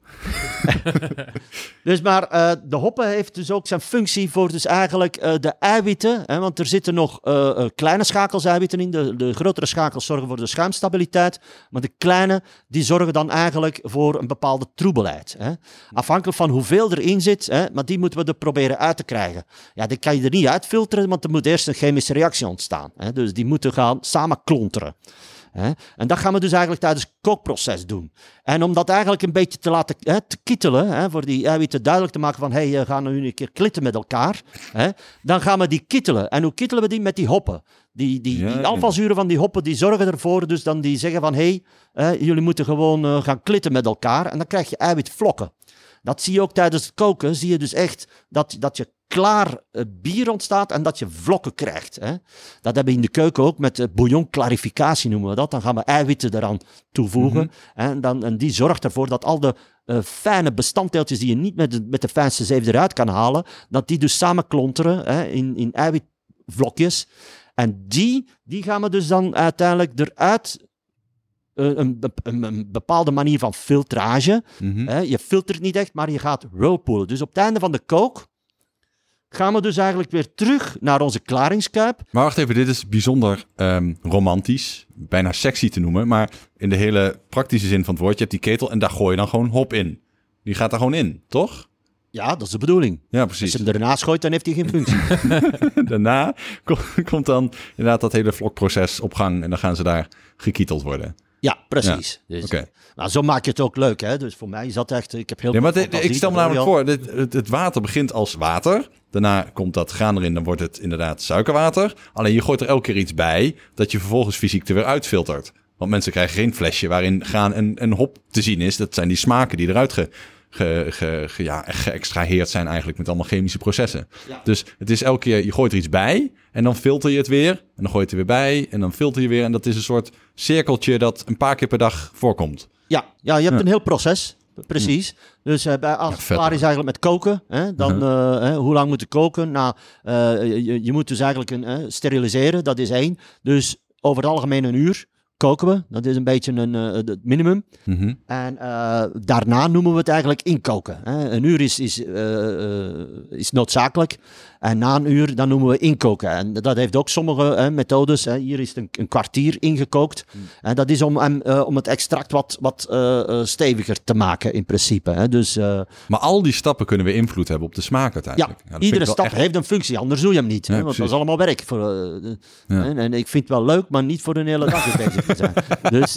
Dus maar uh, de hoppen heeft dus ook zijn functie voor dus eigenlijk uh, de eiwitten. Hè, want er zitten nog uh, uh, kleine schakels eiwitten in. De, de grotere schakels zorgen voor de schuimstabiliteit. Maar de kleine die zorgen dan eigenlijk voor een bepaalde troebelheid. Hè. Afhankelijk van hoeveel erin zit. Hè, maar die moeten we er proberen uit te krijgen. Ja, die kan je er niet uitfilteren, want er moet eerst een chemische reactie ontstaan. Hè. Dus die moeten gaan samen klonteren. He, en dat gaan we dus eigenlijk tijdens het kookproces doen. En om dat eigenlijk een beetje te laten he, te kittelen, he, voor die eiwitten duidelijk te maken van, hé, hey, we gaan nu een keer klitten met elkaar, he, dan gaan we die kittelen. En hoe kittelen we die? Met die hoppen. Die, die, ja, die alfazuren van die hoppen, die zorgen ervoor, dus dan die zeggen van, hé, hey, jullie moeten gewoon uh, gaan klitten met elkaar. En dan krijg je eiwitvlokken. Dat zie je ook tijdens het koken, zie je dus echt dat, dat je klaar uh, bier ontstaat en dat je vlokken krijgt. Hè. Dat hebben we in de keuken ook met uh, bouillon-clarificatie noemen we dat. Dan gaan we eiwitten eraan toevoegen. Mm-hmm. En, dan, en die zorgt ervoor dat al de uh, fijne bestanddeeltjes die je niet met de, met de fijnste zeef eruit kan halen, dat die dus samen klonteren hè, in, in eiwitvlokjes. En die, die gaan we dus dan uiteindelijk eruit... Een, een, een bepaalde manier van filtrage. Mm-hmm. Hè, je filtert niet echt, maar je gaat whirlpoolen. Dus op het einde van de kook gaan we dus eigenlijk weer terug naar onze klaringskuip. Maar wacht even, dit is bijzonder um, romantisch, bijna sexy te noemen, maar in de hele praktische zin van het woord, je hebt die ketel en daar gooi je dan gewoon hop in. Die gaat daar gewoon in, toch? Ja, dat is de bedoeling. Ja, precies. Als je hem ernaast gooit, dan heeft hij geen functie. Daarna komt dan inderdaad dat hele vlokproces op gang en dan gaan ze daar gekieteld worden. Ja, precies. Ja, dus, okay. Nou, zo maak je het ook leuk, hè? Dus voor mij is dat echt... Ik heb heel nee, maar dit, ik stel me namelijk voor, dit, het, het water begint als water. Daarna komt dat graan erin, dan wordt het inderdaad suikerwater. Alleen je gooit er elke keer iets bij, dat je vervolgens fysiek er weer uitfiltert. Want mensen krijgen geen flesje waarin graan en, en hop te zien is. Dat zijn die smaken die eruit ge, ge, ge, ge, ja, geëxtraheerd zijn eigenlijk met allemaal chemische processen. Ja. Dus het is elke keer, je gooit er iets bij en dan filter je het weer. En dan gooi je het er weer bij en dan filter je weer. En dat is een soort cirkeltje dat een paar keer per dag voorkomt. Ja, ja je hebt ja. een heel proces. Precies. Ja. Dus uh, bij, als het ja, klaar is eigenlijk met koken, hè, dan uh-huh. uh, hè, hoe lang moet je koken? Nou, uh, je, je moet dus eigenlijk een, uh, steriliseren, dat is één. Dus over het algemeen een uur koken we. Dat is een beetje een, uh, het minimum. Mm-hmm. En uh, daarna noemen we het eigenlijk inkoken. Hè. Een uur is, is, uh, uh, is noodzakelijk. En na een uur, dan noemen we inkoken. En dat heeft ook sommige hè, methodes. Hè. Hier is het een, een kwartier ingekookt. Mm. En dat is om, um, uh, om het extract wat, wat uh, uh, steviger te maken in principe. Hè. Dus, uh, maar al die stappen kunnen we invloed hebben op de smaak uiteindelijk. Ja, ja iedere stap echt... heeft een functie. Anders doe je hem niet. Ja, hè, want dat is allemaal werk. Voor, uh, ja. en, en ik vind het wel leuk, maar niet voor een hele dag bezig te zijn. dus...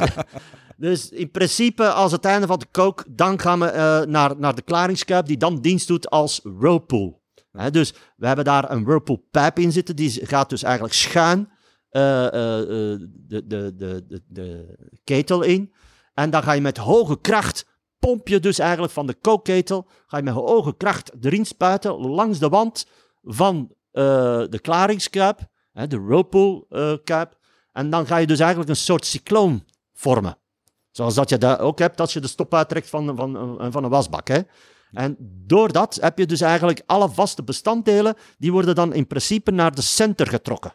Dus in principe, als het einde van de kook, dan gaan we uh, naar, naar de klaringskuip, die dan dienst doet als whirlpool. Hè, dus we hebben daar een Whirlpool pijp in zitten. Die gaat dus eigenlijk schuin uh, uh, uh, de, de, de, de, de ketel in. En dan ga je met hoge kracht, pomp je dus eigenlijk van de kookketel, ga je met hoge kracht erin spuiten langs de wand van uh, de klaringskuip, hè, de Whirlpool uh, kuip. En dan ga je dus eigenlijk een soort cycloon vormen. Zoals dat je dat ook hebt als je de stop uittrekt van, van, van een wasbak. Hè. En door dat heb je dus eigenlijk alle vaste bestanddelen, die worden dan in principe naar de center getrokken.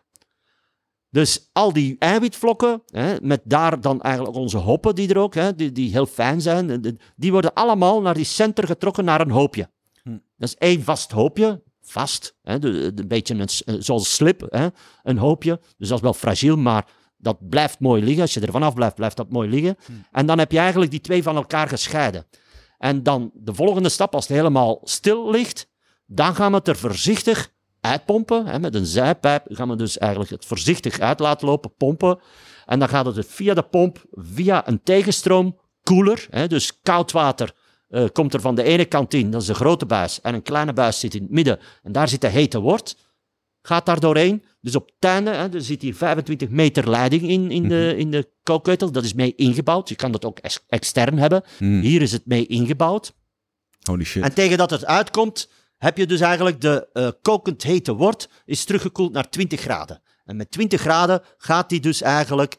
Dus al die eiwitvlokken, hè, met daar dan eigenlijk onze hoppen die er ook, hè, die, die heel fijn zijn, die worden allemaal naar die center getrokken, naar een hoopje. Hm. Dat is één vast hoopje, vast, hè, de, de, een beetje een, zoals slip, hè, een hoopje. Dus dat is wel fragiel, maar dat blijft mooi liggen. Als je er vanaf blijft, blijft dat mooi liggen. Hm. En dan heb je eigenlijk die twee van elkaar gescheiden. En dan de volgende stap, als het helemaal stil ligt, dan gaan we het er voorzichtig uitpompen. Hè, met een zijpijp gaan we dus eigenlijk het voorzichtig uit laten lopen, pompen. En dan gaat het via de pomp, via een tegenstroom, koeler. Hè, dus koud water uh, komt er van de ene kant in, dat is de grote buis. En een kleine buis zit in het midden. En daar zit de hete wort. Gaat daar doorheen. Dus op het einde, hè, er zit hier vijfentwintig meter leiding in, in, de, in de kookketel. Dat is mee ingebouwd. Je kan dat ook ex- extern hebben. Mm. Hier is het mee ingebouwd. Holy shit. En tegen dat het uitkomt, heb je dus eigenlijk de uh, kokend hete wort is teruggekoeld naar twintig graden. En met twintig graden gaat die dus eigenlijk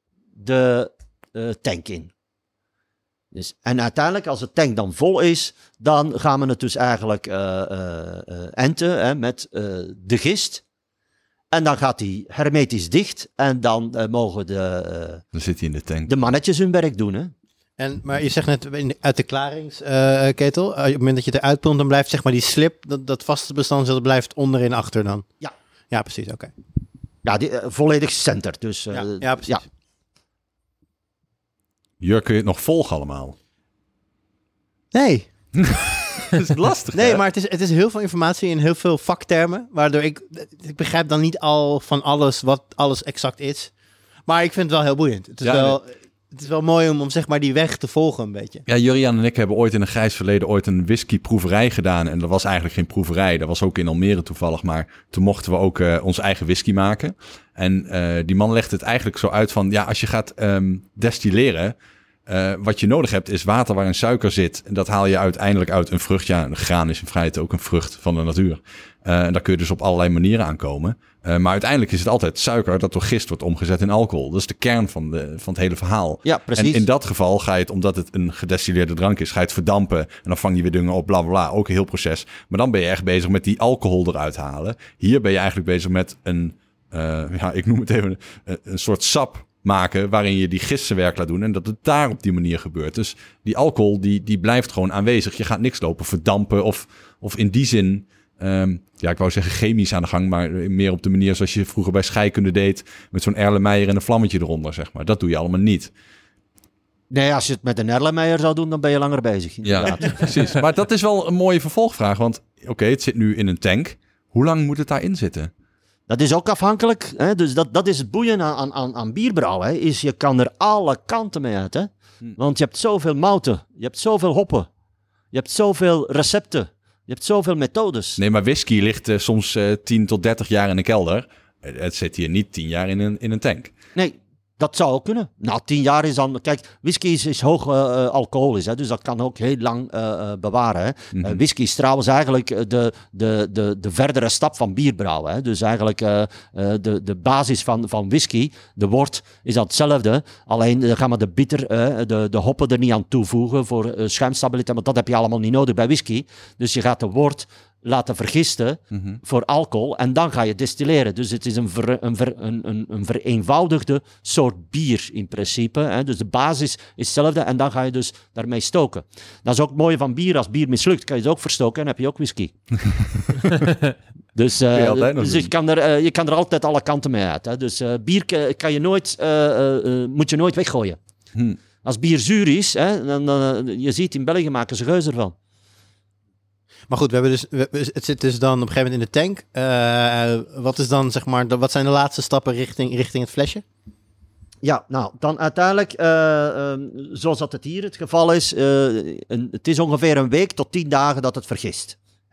de uh, tank in. Dus, en uiteindelijk, als de tank dan vol is, dan gaan we het dus eigenlijk uh, uh, uh, enten hè, met uh, de gist. En dan gaat die hermetisch dicht en dan uh, mogen de, uh, dan zit hij in de tank. De mannetjes hun werk doen. Hè? En, maar je zegt net, in de, uit de klaringsketel, uh, op het moment dat je het eruit pompt, dan blijft zeg maar die slip, dat, dat vaste bestanddeel, dat blijft onderin achter dan? Ja. Ja, precies, oké. Okay. Ja, die, uh, volledig center. Dus, uh, ja, ja, precies. Ja. Jur, kun je het nog volgen allemaal? Nee. Dat is lastig, Nee, hè? maar het is, het is heel veel informatie in heel veel vaktermen, waardoor ik, ik begrijp dan niet al van alles wat alles exact is. Maar ik vind het wel heel boeiend. Het is, ja, wel, nee. het is wel mooi om, om zeg maar die weg te volgen een beetje. Ja, Juriaan en ik hebben ooit in een grijs verleden ooit een whiskyproeverij gedaan. En dat was eigenlijk geen proeverij. Dat was ook in Almere toevallig. Maar toen mochten we ook uh, onze eigen whisky maken. En uh, die man legde het eigenlijk zo uit van, ja, als je gaat um, destilleren, Uh, wat je nodig hebt is water waarin suiker zit. En dat haal je uiteindelijk uit een vrucht. Ja, een graan is in feite ook een vrucht van de natuur. Uh, en daar kun je dus op allerlei manieren aankomen. Uh, maar uiteindelijk is het altijd suiker dat door gist wordt omgezet in alcohol. Dat is de kern van, de, van het hele verhaal. Ja, precies. En in dat geval ga je het, omdat het een gedestilleerde drank is, ga je het verdampen. En dan vang je weer dingen op, bla bla bla. Ook een heel proces. Maar dan ben je echt bezig met die alcohol eruit halen. Hier ben je eigenlijk bezig met een, uh, ja, ik noem het even, een, een soort sap maken waarin je die gist zijn werk laat doen en dat het daar op die manier gebeurt. Dus die alcohol, die, die blijft gewoon aanwezig. Je gaat niks lopen verdampen of, of in die zin, um, ja, ik wou zeggen chemisch aan de gang, maar meer op de manier zoals je vroeger bij scheikunde deed, met zo'n Erlenmeyer en een vlammetje eronder, zeg maar. Dat doe je allemaal niet. Nee, als je het met een Erlenmeyer zou doen, dan ben je langer bezig. Inderdaad. Ja, precies. Maar dat is wel een mooie vervolgvraag, want oké, okay, het zit nu in een tank. Hoe lang moet het daarin zitten? Dat is ook afhankelijk. Hè? Dus dat, dat is het boeien aan, aan, aan bierbrouwen. Hè? Is je kan er alle kanten mee uit. Hè? Hmm. Want je hebt zoveel mouten. Je hebt zoveel hoppen. Je hebt zoveel recepten. Je hebt zoveel methodes. Nee, maar whisky ligt uh, soms uh, tien tot dertig jaar in de kelder. Het zit hier niet tien jaar in een, in een tank. Nee, dat zou ook kunnen. Nou, tien jaar is dan... Kijk, whisky is, is hoog uh, alcoholisch, hè, dus dat kan ook heel lang uh, uh, bewaren. Hè. Mm-hmm. Uh, whisky is trouwens eigenlijk de, de, de, de verdere stap van bierbrouwen. Hè. Dus eigenlijk uh, uh, de, de basis van, van whisky, de wort, is dat hetzelfde. Alleen uh, gaan we de bitter, uh, de, de hoppen er niet aan toevoegen voor uh, schuimstabiliteit, want dat heb je allemaal niet nodig bij whisky. Dus je gaat de wort laten vergisten mm-hmm. voor alcohol en dan ga je destilleren. Dus het is een, ver, een, ver, een, een, een vereenvoudigde soort bier in principe. Hè. Dus de basis is hetzelfde en dan ga je dus daarmee stoken. Dat is ook het mooie van bier. Als bier mislukt, kan je het ook verstoken en heb je ook whisky. Dus, uh, je, dus je, kan er, uh, je kan er altijd alle kanten mee uit. Hè. Dus uh, bier kan je nooit, uh, uh, moet je nooit weggooien. Hmm. Als bier zuur is, hè, dan, uh, je ziet in België maken ze geus ervan. Maar goed, we hebben dus, we, het zit dus dan op een gegeven moment in de tank. Uh, wat is dan, zeg maar, de, wat zijn de laatste stappen richting, richting het flesje? Ja, nou, dan uiteindelijk, uh, uh, zoals dat het hier het geval is, uh, een, het is ongeveer een week tot tien dagen dat het vergist.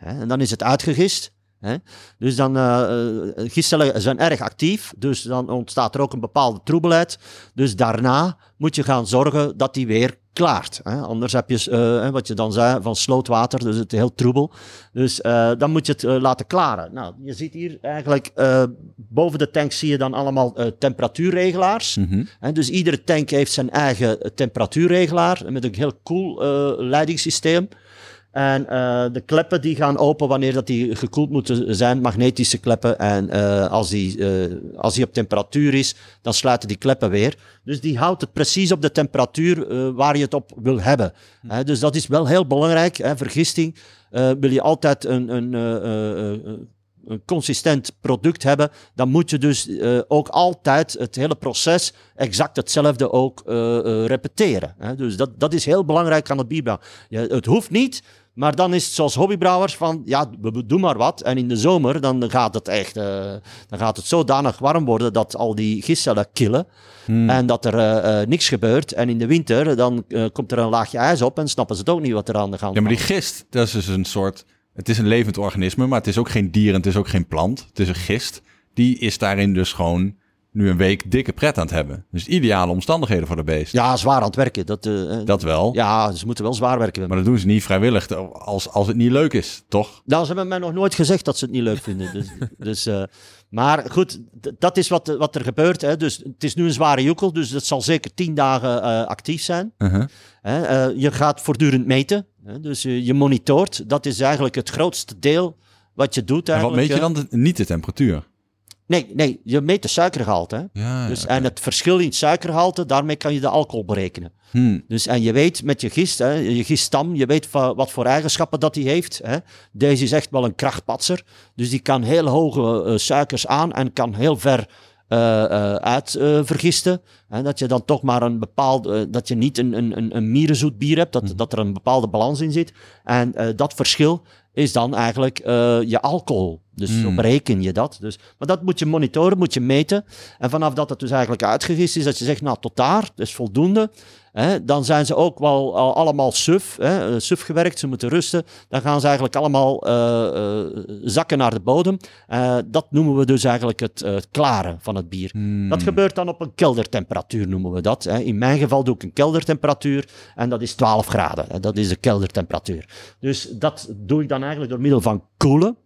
Hè? En dan is het uitgegist. Hè? Dus dan, uh, gistcellen zijn erg actief, dus dan ontstaat er ook een bepaalde troebelheid. Dus daarna moet je gaan zorgen dat die weer klaart. Hè? Anders heb je, uh, wat je dan zei, van slootwater, dus het is heel troebel. Dus uh, dan moet je het uh, laten klaren. Nou, je ziet hier eigenlijk, uh, boven de tank zie je dan allemaal uh, temperatuurregelaars. Mm-hmm. Hè? Dus iedere tank heeft zijn eigen temperatuurregelaar, met een heel cool uh, leidingssysteem. En uh, de kleppen die gaan open wanneer dat die gekoeld moeten zijn, magnetische kleppen. En uh, als, die, uh, als die op temperatuur is, dan sluiten die kleppen weer. Dus die houdt het precies op de temperatuur uh, waar je het op wil hebben. Hm. Uh, dus dat is wel heel belangrijk. Hè. Vergisting uh, wil je altijd een, een, uh, uh, een consistent product hebben. Dan moet je dus uh, ook altijd het hele proces exact hetzelfde ook uh, uh, repeteren. Hè. Dus dat, dat is heel belangrijk aan het bierbrouwen. Ja, het hoeft niet. Maar dan is het zoals hobbybrouwers van, ja, we doen maar wat. En in de zomer, dan gaat het echt, uh, dan gaat het zodanig warm worden dat al die gistcellen killen. Hmm. En dat er uh, uh, niks gebeurt. En in de winter, dan uh, komt er een laagje ijs op en snappen ze het ook niet wat er aan de gang is. Ja, maar die gist, dat is dus een soort, het is een levend organisme, maar het is ook geen dier en het is ook geen plant. Het is een gist. Die is daarin dus gewoon nu een week dikke pret aan het hebben. Dus ideale omstandigheden voor de beest. Ja, zwaar aan het werken. Dat, uh, dat wel. Ja, ze moeten wel zwaar werken. Maar dat doen ze niet vrijwillig als, als het niet leuk is, toch? Nou, ze hebben mij nog nooit gezegd dat ze het niet leuk vinden. Dus, dus, uh, maar goed, d- dat is wat, wat er gebeurt. Hè. Dus het is nu een zware joekel, dus het zal zeker tien dagen uh, actief zijn. Uh-huh. Hè, uh, je gaat voortdurend meten. Hè. Dus uh, je monitort. Dat is eigenlijk het grootste deel wat je doet. En wat meet je dan? De, niet de temperatuur? Nee, nee, je meet de suikergehalte. Hè? Ja, ja, dus, okay. En het verschil in het suikergehalte, daarmee kan je de alcohol berekenen. Hmm. Dus, en je weet met je gist, hè, je giststam, je weet va- wat voor eigenschappen dat die heeft. Hè? Deze is echt wel een krachtpatser. Dus die kan heel hoge uh, suikers aan en kan heel ver uh, uh, uit uh, vergisten. Hè? Dat je dan toch maar een bepaald, uh, dat je niet een, een, een mierenzoet bier hebt, dat, hmm. dat er een bepaalde balans in zit. En uh, dat verschil is dan eigenlijk uh, je alcohol. Dus mm. zo bereken je dat. Dus, maar dat moet je monitoren, moet je meten. En vanaf dat het dus eigenlijk uitgegist is, dat je zegt, nou, tot daar, dat is voldoende. Hè, dan zijn ze ook wel uh, allemaal suf, hè, suf gewerkt, ze moeten rusten. Dan gaan ze eigenlijk allemaal uh, uh, zakken naar de bodem. Uh, dat noemen we dus eigenlijk het uh, klaren van het bier. Mm. Dat gebeurt dan op een keldertemperatuur, noemen we dat. Hè. In mijn geval doe ik een keldertemperatuur en dat is twaalf graden. Hè. Dat is de keldertemperatuur. Dus dat doe ik dan eigenlijk door middel van koelen.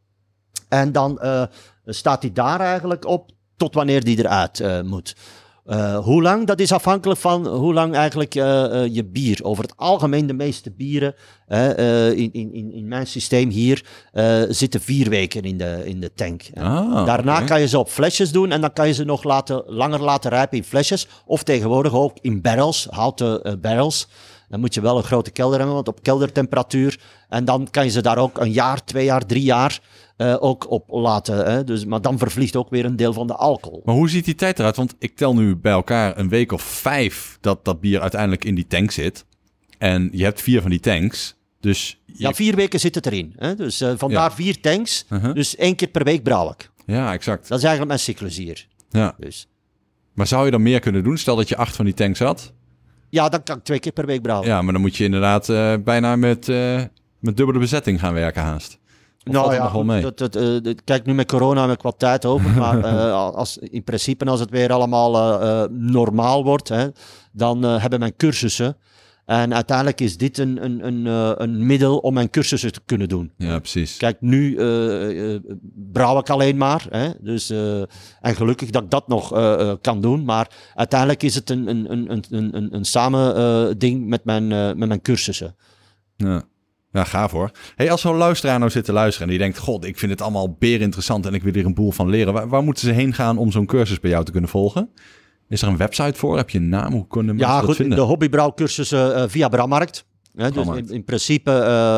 En dan uh, staat hij daar eigenlijk op tot wanneer die eruit uh, moet. Uh, hoe lang? Dat is afhankelijk van hoe lang eigenlijk uh, uh, je bier. Over het algemeen de meeste bieren uh, uh, in, in, in mijn systeem hier uh, zitten vier weken in de, in de tank. Ah, Daarna okay. kan je ze op flesjes doen en dan kan je ze nog laten, langer laten rijpen in flesjes. Of tegenwoordig ook in barrels, houten uh, barrels. Dan moet je wel een grote kelder hebben, want op keldertemperatuur. En dan kan je ze daar ook een jaar, twee jaar, drie jaar uh, ook op laten. Hè? Dus, maar dan vervliegt ook weer een deel van de alcohol. Maar hoe ziet die tijd eruit? Want ik tel nu bij elkaar een week of vijf dat dat bier uiteindelijk in die tank zit. En je hebt vier van die tanks. Dus je... Ja, vier weken zit het erin. Hè? Dus uh, vandaar ja. vier tanks. Uh-huh. Dus één keer per week brouw ik. Ja, exact. Dat is eigenlijk mijn cyclus hier. Ja. Dus. Maar zou je dan meer kunnen doen? Stel dat je acht van die tanks had. Ja, dan kan ik twee keer per week brouwen. Ja, maar dan moet je inderdaad uh, bijna met, uh, met dubbele bezetting gaan werken haast. Of nou ja, goed, mee? Dat, dat, uh, dat, kijk, nu met corona heb ik wat tijd over. Maar uh, als, in principe, als het weer allemaal uh, uh, normaal wordt, hè, dan uh, hebben mijn cursussen. En uiteindelijk is dit een, een, een, uh, een middel om mijn cursussen te kunnen doen. Ja, precies. Kijk, nu uh, uh, brouw ik alleen maar. Hè? Dus, uh, en gelukkig dat ik dat nog uh, uh, kan doen. Maar uiteindelijk is het een, een, een, een, een, een samen uh, ding met mijn, uh, met mijn cursussen. Ja. Ja, gaaf hoor. Hey, als zo'n luisteraar nou zit te luisteren en die denkt, god, ik vind het allemaal beer interessant en ik wil hier een boel van leren. Waar, waar moeten ze heen gaan om zo'n cursus bij jou te kunnen volgen? Is er een website voor? Heb je een naam? Hoe kunnen mensen ja, dat goed, vinden? De hobbybrouwcursussen uh, via Brouwmarkt. Hè, dus in, in principe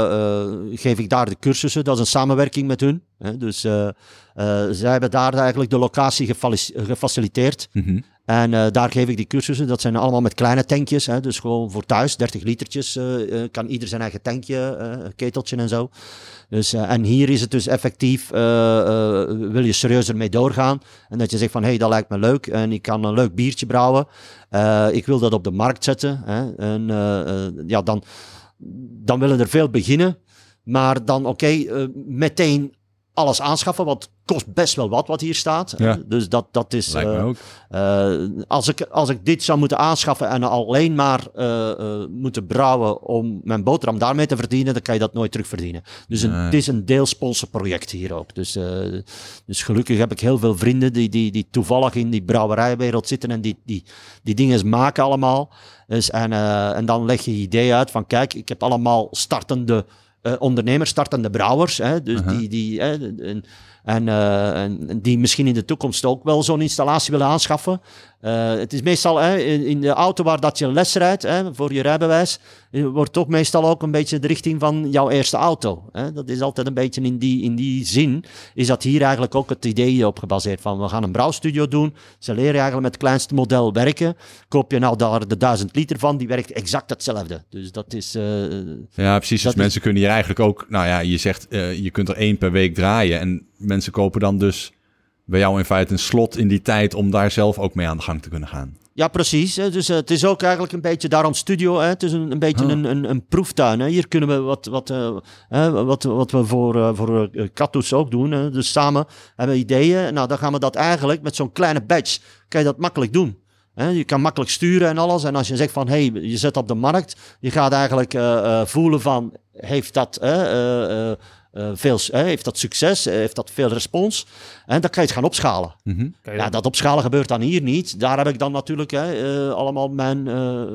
uh, uh, geef ik daar de cursussen. Dat is een samenwerking met hun. Hè, dus uh, uh, zij hebben daar eigenlijk de locatie gefali- gefaciliteerd. Mm-hmm. En uh, daar geef ik die cursussen. Dat zijn allemaal met kleine tankjes. Hè, dus gewoon voor thuis, dertig litertjes. Uh, uh, kan ieder zijn eigen tankje, uh, keteltje en zo. Dus, uh, en hier is het dus effectief, uh, uh, wil je serieuzer mee doorgaan. En dat je zegt van, hé, hey, dat lijkt me leuk. En ik kan een leuk biertje brouwen. Uh, ik wil dat op de markt zetten. Hè, en uh, uh, ja, dan, dan willen er veel beginnen. Maar dan oké, okay, uh, meteen alles aanschaffen, want het kost best wel wat wat hier staat. Ja. Dus dat, dat is... Lijkt me uh, ook. Uh, als, ik, als ik dit zou moeten aanschaffen en alleen maar uh, uh, moeten brouwen om mijn boterham daarmee te verdienen, dan kan je dat nooit terugverdienen. Dus een, Nee. het is een deelsponsorproject hier ook. Dus, uh, dus gelukkig heb ik heel veel vrienden die, die, die toevallig in die brouwerijwereld zitten en die, die, die dingen maken allemaal. Dus, en, uh, en dan leg je je idee uit van kijk, ik heb allemaal startende uh, ondernemers, startende brouwers. Hè, dus uh-huh. die, die, hè, en, en, uh, en die misschien in de toekomst ook wel zo'n installatie willen aanschaffen. Uh, het is meestal hè, in, in de auto waar dat je les rijdt, hè, voor je rijbewijs, wordt toch meestal ook een beetje de richting van jouw eerste auto. Hè. Dat is altijd een beetje in die, in die zin, is dat hier eigenlijk ook het idee op gebaseerd van, we gaan een brouwstudio doen, ze leren eigenlijk met het kleinste model werken, koop je nou daar de duizend liter van, die werkt exact hetzelfde. Dus dat is... Uh, ja, precies. Dus dat mensen is... kunnen hier eigenlijk ook, nou ja, je zegt, uh, je kunt er één per week draaien en mensen kopen dan dus bij jou in feite een slot in die tijd om daar zelf ook mee aan de gang te kunnen gaan. Ja, precies. Hè. Dus uh, het is ook eigenlijk een beetje daar ons studio. Hè. Het is een, een beetje oh. een, een, een proeftuin. Hè. Hier kunnen we wat, wat, uh, hè, wat, wat we voor, uh, voor uh, Kattoes ook doen. Hè. Dus samen hebben we ideeën. Nou, dan gaan we dat eigenlijk met zo'n kleine badge, kan je dat makkelijk doen. He, je kan makkelijk sturen en alles. En als je zegt van, hé, hey, je zet op de markt. Je gaat eigenlijk uh, uh, voelen van, heeft dat... Uh, uh, Uh, veel, uh, heeft dat succes, uh, heeft dat veel respons. En dan kan je het gaan opschalen. Mm-hmm. Ja, dat opschalen gebeurt dan hier niet. Daar heb ik dan natuurlijk hè, uh, allemaal mijn... Uh,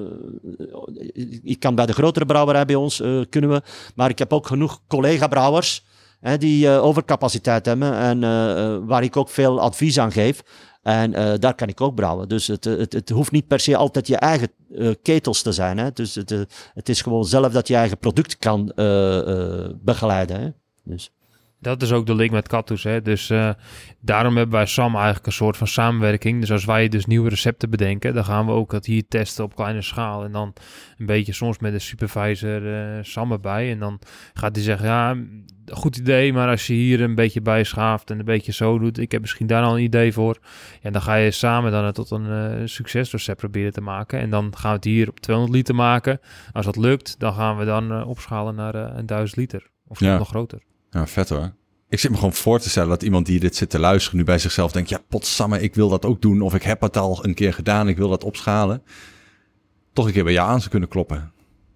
ik kan bij de grotere brouwerij bij ons, uh, kunnen we. Maar ik heb ook genoeg collega-brouwers hè, die uh, overcapaciteit hebben. En uh, uh, waar ik ook veel advies aan geef. En uh, daar kan ik ook brouwen. Dus het, het, het hoeft niet per se altijd je eigen uh, ketels te zijn. Hè. Dus het, uh, het is gewoon zelf dat je eigen product kan uh, uh, begeleiden. Hè. Dus. Dat is ook de link met Kattoes. Hè? Dus uh, daarom hebben wij Sam eigenlijk een soort van samenwerking. Dus als wij dus nieuwe recepten bedenken, dan gaan we ook dat hier testen op kleine schaal. En dan een beetje soms met de supervisor uh, Sam erbij. En dan gaat hij zeggen, ja, goed idee, maar als je hier een beetje bijschaaft en een beetje zo doet, ik heb misschien daar al een idee voor. En dan ga je samen dan tot een uh, succesrecept proberen te maken. En dan gaan we het hier op tweehonderd liter maken. Als dat lukt, dan gaan we dan uh, opschalen naar uh, een duizend liter. Of ja. nog groter. Ja, vet hoor. Ik zit me gewoon voor te stellen dat iemand die dit zit te luisteren nu bij zichzelf denkt, ja, potsamme, ik wil dat ook doen. Of ik heb het al een keer gedaan, ik wil dat opschalen. Toch een keer bij jou aan zou kunnen kloppen.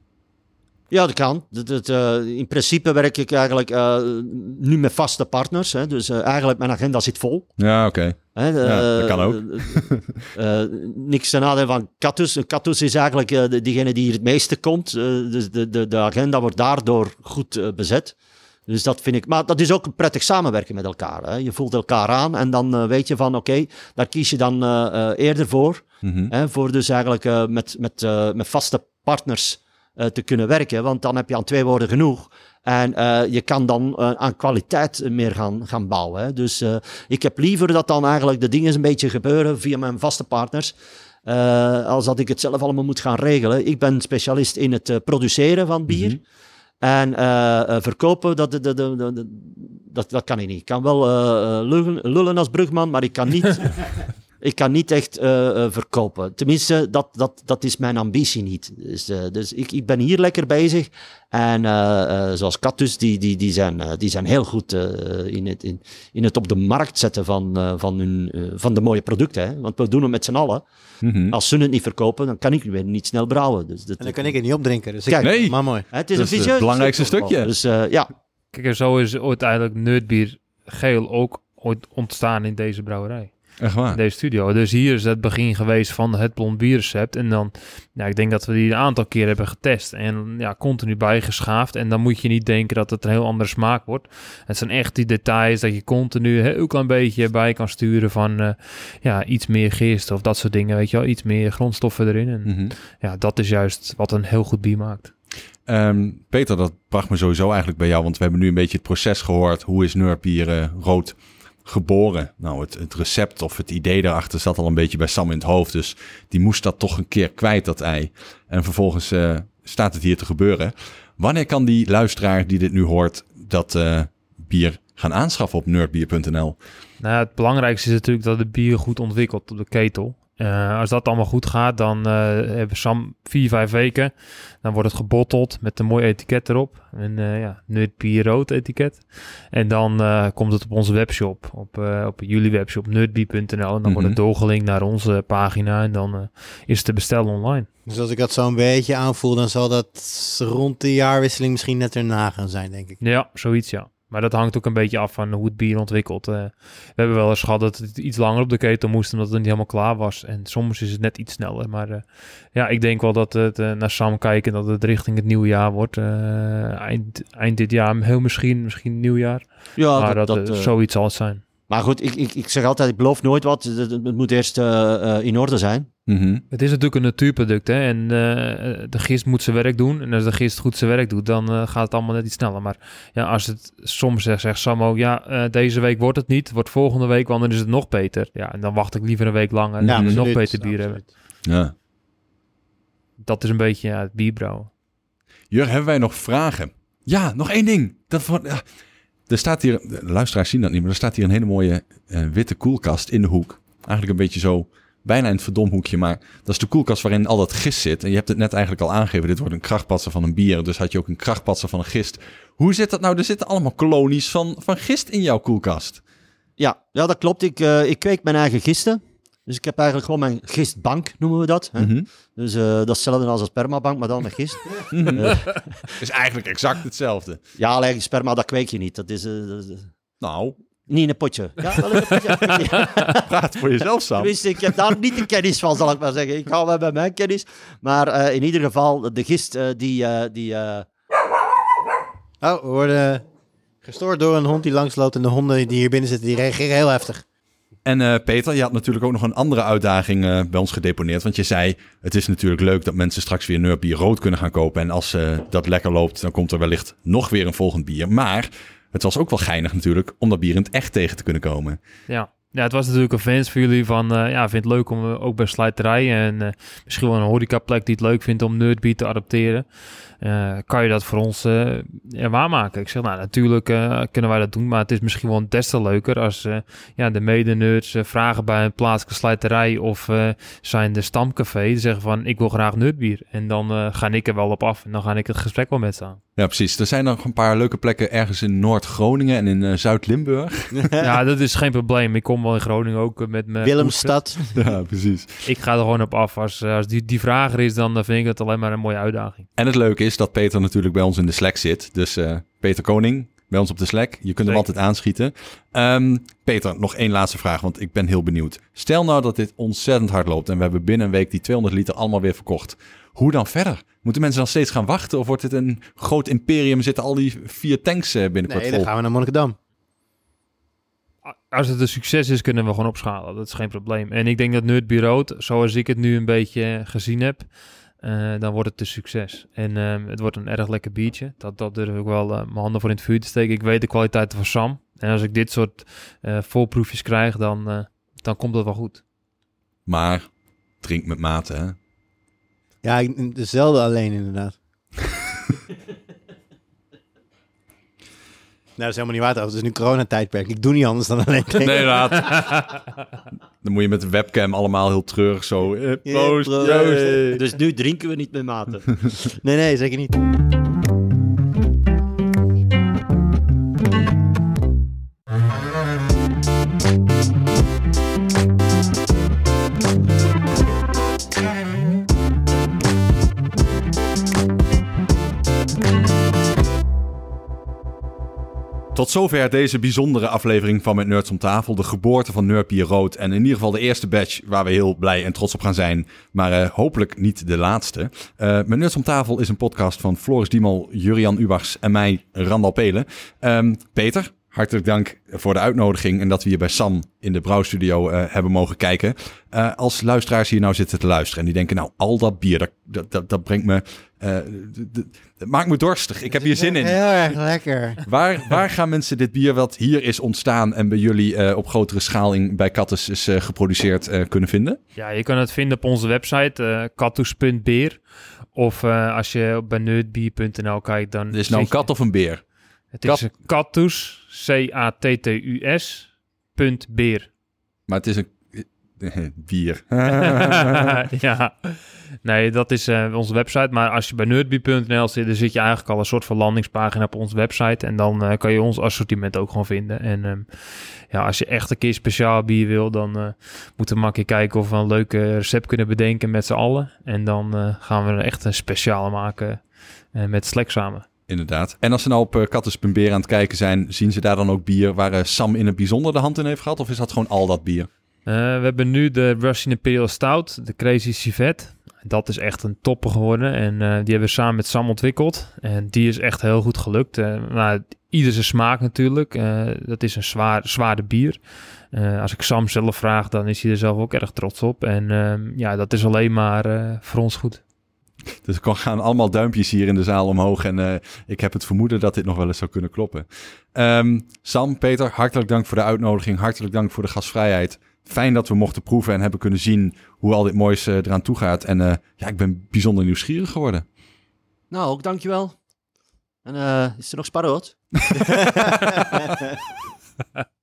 Ja, dat kan. Dat, dat, uh, in principe werk ik eigenlijk uh, nu met vaste partners. Hè. Dus uh, eigenlijk mijn agenda zit vol. Ja, oké. Okay. Ja, dat kan ook. Uh, uh, niks ten nadele van Kattoes. Kattoes is eigenlijk uh, de, diegene die hier het meeste komt. Uh, dus de, de, de agenda wordt daardoor goed uh, bezet. Dus dat vind ik... Maar dat is ook een prettig samenwerken met elkaar. Hè. Je voelt elkaar aan en dan uh, weet je van... Oké, okay, daar kies je dan uh, uh, eerder voor. Mm-hmm. Hè, voor dus eigenlijk uh, met, met, uh, met vaste partners uh, te kunnen werken. Want dan heb je aan twee woorden genoeg. En uh, je kan dan uh, aan kwaliteit meer gaan, gaan bouwen. Hè. Dus uh, ik heb liever dat dan eigenlijk de dingen een beetje gebeuren via mijn vaste partners. Uh, als dat ik het zelf allemaal moet gaan regelen. Ik ben specialist in het uh, produceren van bier. Mm-hmm. En uh, uh, verkopen, dat, dat, dat, dat, dat, dat kan ik niet. Ik kan wel uh, lullen, lullen als brugman, maar ik kan niet, ik kan niet echt uh, uh, verkopen. Tenminste, dat, dat, dat is mijn ambitie niet. Dus, uh, dus ik, ik ben hier lekker bezig. En uh, uh, zoals Kattoes, die, die, die, zijn, uh, die zijn heel goed uh, in, het, in, in het op de markt zetten van, uh, van, hun, uh, van de mooie producten. Hè? Want we doen het met z'n allen. Mm-hmm. Als ze het niet verkopen, dan kan ik weer niet snel brouwen. Dus dat, en dan kan ik het niet opdrinken. Dus kijk, nee. maar mooi. Het is dat een is het belangrijkste stukje. Dus uh, ja. Kijk, en zo is ooit eigenlijk Nerdbier Geel ook ooit ontstaan in deze brouwerij. Echt waar? In deze studio. Dus hier is het begin geweest van het blond bierrecept. En dan, ja, ik denk dat we die een aantal keer hebben getest. En ja, continu bijgeschaafd. En dan moet je niet denken dat het een heel andere smaak wordt. Het zijn echt die details dat je continu een heel klein beetje bij kan sturen van uh, ja, iets meer gist of dat soort dingen. Weet je wel, iets meer grondstoffen erin. En mm-hmm. ja, dat is juist wat een heel goed bier maakt. Um, Peter, dat bracht me sowieso eigenlijk bij jou, want we hebben nu een beetje het proces gehoord. Hoe is Nerdbier uh, rood geboren? Nou, het, het recept of het idee daarachter zat al een beetje bij Sam in het hoofd. Dus die moest dat toch een keer kwijt, dat ei. En vervolgens uh, staat het hier te gebeuren. Wanneer kan die luisteraar die dit nu hoort dat uh, bier gaan aanschaffen op nerdbier punt n l? Nou, het belangrijkste is natuurlijk dat het bier goed ontwikkelt op de ketel. Uh, als dat allemaal goed gaat, dan uh, hebben Sam vier, vijf weken. Dan wordt het gebotteld met een mooi etiket erop. Een uh, ja, Nerdbier rood etiket. En dan uh, komt het op onze webshop. Op, uh, op jullie webshop, nerdbier punt n l. En dan mm-hmm. wordt het doorgelinkt naar onze pagina. En dan uh, is het te bestellen online. Dus als ik dat zo een beetje aanvoel, dan zal dat rond de jaarwisseling misschien net erna gaan zijn, denk ik. Ja, zoiets ja. Maar dat hangt ook een beetje af van hoe het bier ontwikkelt. Uh, we hebben wel eens gehad dat het iets langer op de ketel moest, omdat het niet helemaal klaar was. En soms is het net iets sneller. Maar uh, ja, ik denk wel dat het uh, naar Sam kijken, dat het richting het nieuwe jaar wordt. Uh, eind, eind dit jaar, heel misschien, misschien nieuwjaar. Ja, maar dat, dat, dat uh, zoiets zal het zijn. Maar goed, ik, ik, ik zeg altijd, ik beloof nooit wat. Het, het moet eerst uh, uh, in orde zijn. Mm-hmm. Het is natuurlijk een natuurproduct, hè. En uh, de gist moet zijn werk doen. En als de gist goed zijn werk doet, dan uh, gaat het allemaal net iets sneller. Maar ja, als het soms zegt, zegt Sam ook, ja, uh, deze week wordt het niet. Wordt volgende week, want dan is het nog beter. Ja, en dan wacht ik liever een week langer en ja, nog beter bier hebben. Ja. Dat is een beetje ja, het bierbrouwen. Jur, hebben wij nog vragen? Ja, nog één ding. Dat van... Ja. Er staat hier, de luisteraars zien dat niet, maar er staat hier een hele mooie uh, witte koelkast in de hoek. Eigenlijk een beetje zo, bijna in het verdomhoekje, maar dat is de koelkast waarin al dat gist zit. En je hebt het net eigenlijk al aangegeven, dit wordt een krachtpatser van een bier, dus had je ook een krachtpatser van een gist. Hoe zit dat nou? Er zitten allemaal kolonies van, van gist in jouw koelkast. Ja, ja dat klopt. Ik, uh, ik kweek mijn eigen gisten. Dus ik heb eigenlijk gewoon mijn gistbank, noemen we dat. Hè? Mm-hmm. Dus uh, dat is hetzelfde als een spermabank, maar dan met gist. Mm-hmm. uh, is eigenlijk exact hetzelfde. Ja, alleen sperma, dat kweek je niet. Dat is... Uh, dat is... Nou... Niet in een potje. Ja, wel in een potje. Praat voor jezelf, Sam. Tenminste, ik heb daar niet de kennis van, zal ik maar zeggen. Ik hou wel bij mijn kennis. Maar uh, in ieder geval, de gist uh, die... Uh, die uh... Oh, we worden gestoord door een hond die langsloopt. En de honden die hier binnen zitten, die reageren heel heftig. En uh, Peter, je had natuurlijk ook nog een andere uitdaging uh, bij ons gedeponeerd. Want je zei, het is natuurlijk leuk dat mensen straks weer Nerdbier rood kunnen gaan kopen. En als uh, dat lekker loopt, dan komt er wellicht nog weer een volgend bier. Maar het was ook wel geinig natuurlijk om dat bier in het echt tegen te kunnen komen. Ja. Ja, het was natuurlijk een wens voor jullie van, uh, ja, vind het leuk om uh, ook bij slijterijen en uh, misschien wel een horecaplek die het leuk vindt om Nerdbier te adopteren. Uh, kan je dat voor ons uh, ja, waarmaken? Ik zeg, nou, natuurlijk uh, kunnen wij dat doen, maar het is misschien wel des te leuker als uh, ja, de mede-nerds uh, vragen bij een plaatselijke slijterij of uh, zijn de stamcafé die zeggen van, ik wil graag Nerdbier. En dan uh, ga ik er wel op af en dan ga ik het gesprek wel met ze aan. Ja, precies. Er zijn nog een paar leuke plekken ergens in Noord-Groningen en in uh, Zuid-Limburg. Ja, dat is geen probleem. Ik kom wel in Groningen ook met mijn... Willemstad. Ja, precies. Ik ga er gewoon op af. Als, als die, die vraag er is, dan vind ik het alleen maar een mooie uitdaging. En het leuke is dat Peter natuurlijk bij ons in de Slack zit. Dus uh, Peter Koning, bij ons op de Slack. Je kunt hem altijd aanschieten. Um, Peter, nog één laatste vraag, want ik ben heel benieuwd. Stel nou dat dit ontzettend hard loopt en we hebben binnen een week die tweehonderd liter allemaal weer verkocht. Hoe dan verder? Moeten mensen dan steeds gaan wachten? Of wordt dit een groot imperium? Zitten al die vier tanks uh, binnenkort nee, vol? Dan gaan we naar Monnikendam. Als het een succes is, kunnen we gewoon opschalen. Dat is geen probleem. En ik denk dat Nerdbier rood, zoals ik het nu een beetje gezien heb, uh, dan wordt het een succes. En uh, het wordt een erg lekker biertje. Dat, dat durf ik wel uh, mijn handen voor in het vuur te steken. Ik weet de kwaliteiten van Sam. En als ik dit soort uh, voorproefjes krijg, dan, uh, dan komt dat wel goed. Maar drink met mate, hè? Ja, ik, zelden alleen inderdaad. Nou, dat is helemaal niet waar. Het is nu coronatijdperk. Ik doe niet anders dan alleen drinken. Nee, raad. Dan moet je met de webcam allemaal heel treurig zo... Eh, proost, yeah, proost. Dus nu drinken we niet met mate. Nee, nee, zeker niet. Tot zover deze bijzondere aflevering van Met Nerds om Tafel. De geboorte van Nerdbier rood. En in ieder geval de eerste batch waar we heel blij en trots op gaan zijn. Maar uh, hopelijk niet de laatste. Uh, Met Nerds om Tafel is een podcast van Floris Diemel, Jurian Ubachs en mij, Randal Pelen. Um, Peter, hartelijk dank voor de uitnodiging en dat we hier bij Sam in de brouwstudio uh, hebben mogen kijken. Uh, als luisteraars hier nou zitten te luisteren en die denken, nou, al dat bier, dat, dat, dat, dat brengt me... Uh, dat maakt me dorstig. Ik heb hier zin in. Heel erg lekker. Waar, waar gaan mensen dit bier wat hier is ontstaan en bij jullie uh, op grotere schaal in, bij Kattus is uh, geproduceerd uh, kunnen vinden? Ja, je kan het vinden op onze website uh, kattus punt beer. Of uh, als je bij nerdbier punt n l kijkt, dan... Is het nou een kat of een beer? Het kat... is een kattus, C A T T U S, punt beer. Maar het is een... Bier. Ja, nee, dat is uh, onze website. Maar als je bij nerdbeer punt n l zit, dan zit je eigenlijk al een soort van landingspagina op onze website. En dan uh, kan je ons assortiment ook gewoon vinden. En um, ja, als je echt een keer speciaal bier wil, dan uh, moeten we maar een keer kijken of we een leuk recept kunnen bedenken met z'n allen. En dan uh, gaan we er echt een speciale maken uh, met Slack samen. Inderdaad. En als ze nou op uh, Katters punt beer aan het kijken zijn, zien ze daar dan ook bier waar uh, Sam in het bijzonder de hand in heeft gehad? Of is dat gewoon al dat bier? Uh, we hebben nu de Russian Imperial Stout, de Crazy Civet. Dat is echt een topper geworden. En uh, die hebben we samen met Sam ontwikkeld. En die is echt heel goed gelukt. Uh, nou, ieder zijn smaak natuurlijk. Uh, dat is een zwaar, zwaarder bier. Uh, als ik Sam zelf vraag, dan is hij er zelf ook erg trots op. En uh, ja, dat is alleen maar uh, voor ons goed. Dus er gaan allemaal duimpjes hier in de zaal omhoog. En uh, ik heb het vermoeden dat dit nog wel eens zou kunnen kloppen. Um, Sam, Peter, hartelijk dank voor de uitnodiging. Hartelijk dank voor de gastvrijheid. Fijn dat we mochten proeven en hebben kunnen zien hoe al dit moois uh, eraan toe gaat. En uh, ja, ik ben bijzonder nieuwsgierig geworden. Nou, ook dankjewel. En uh, is er nog sparrood?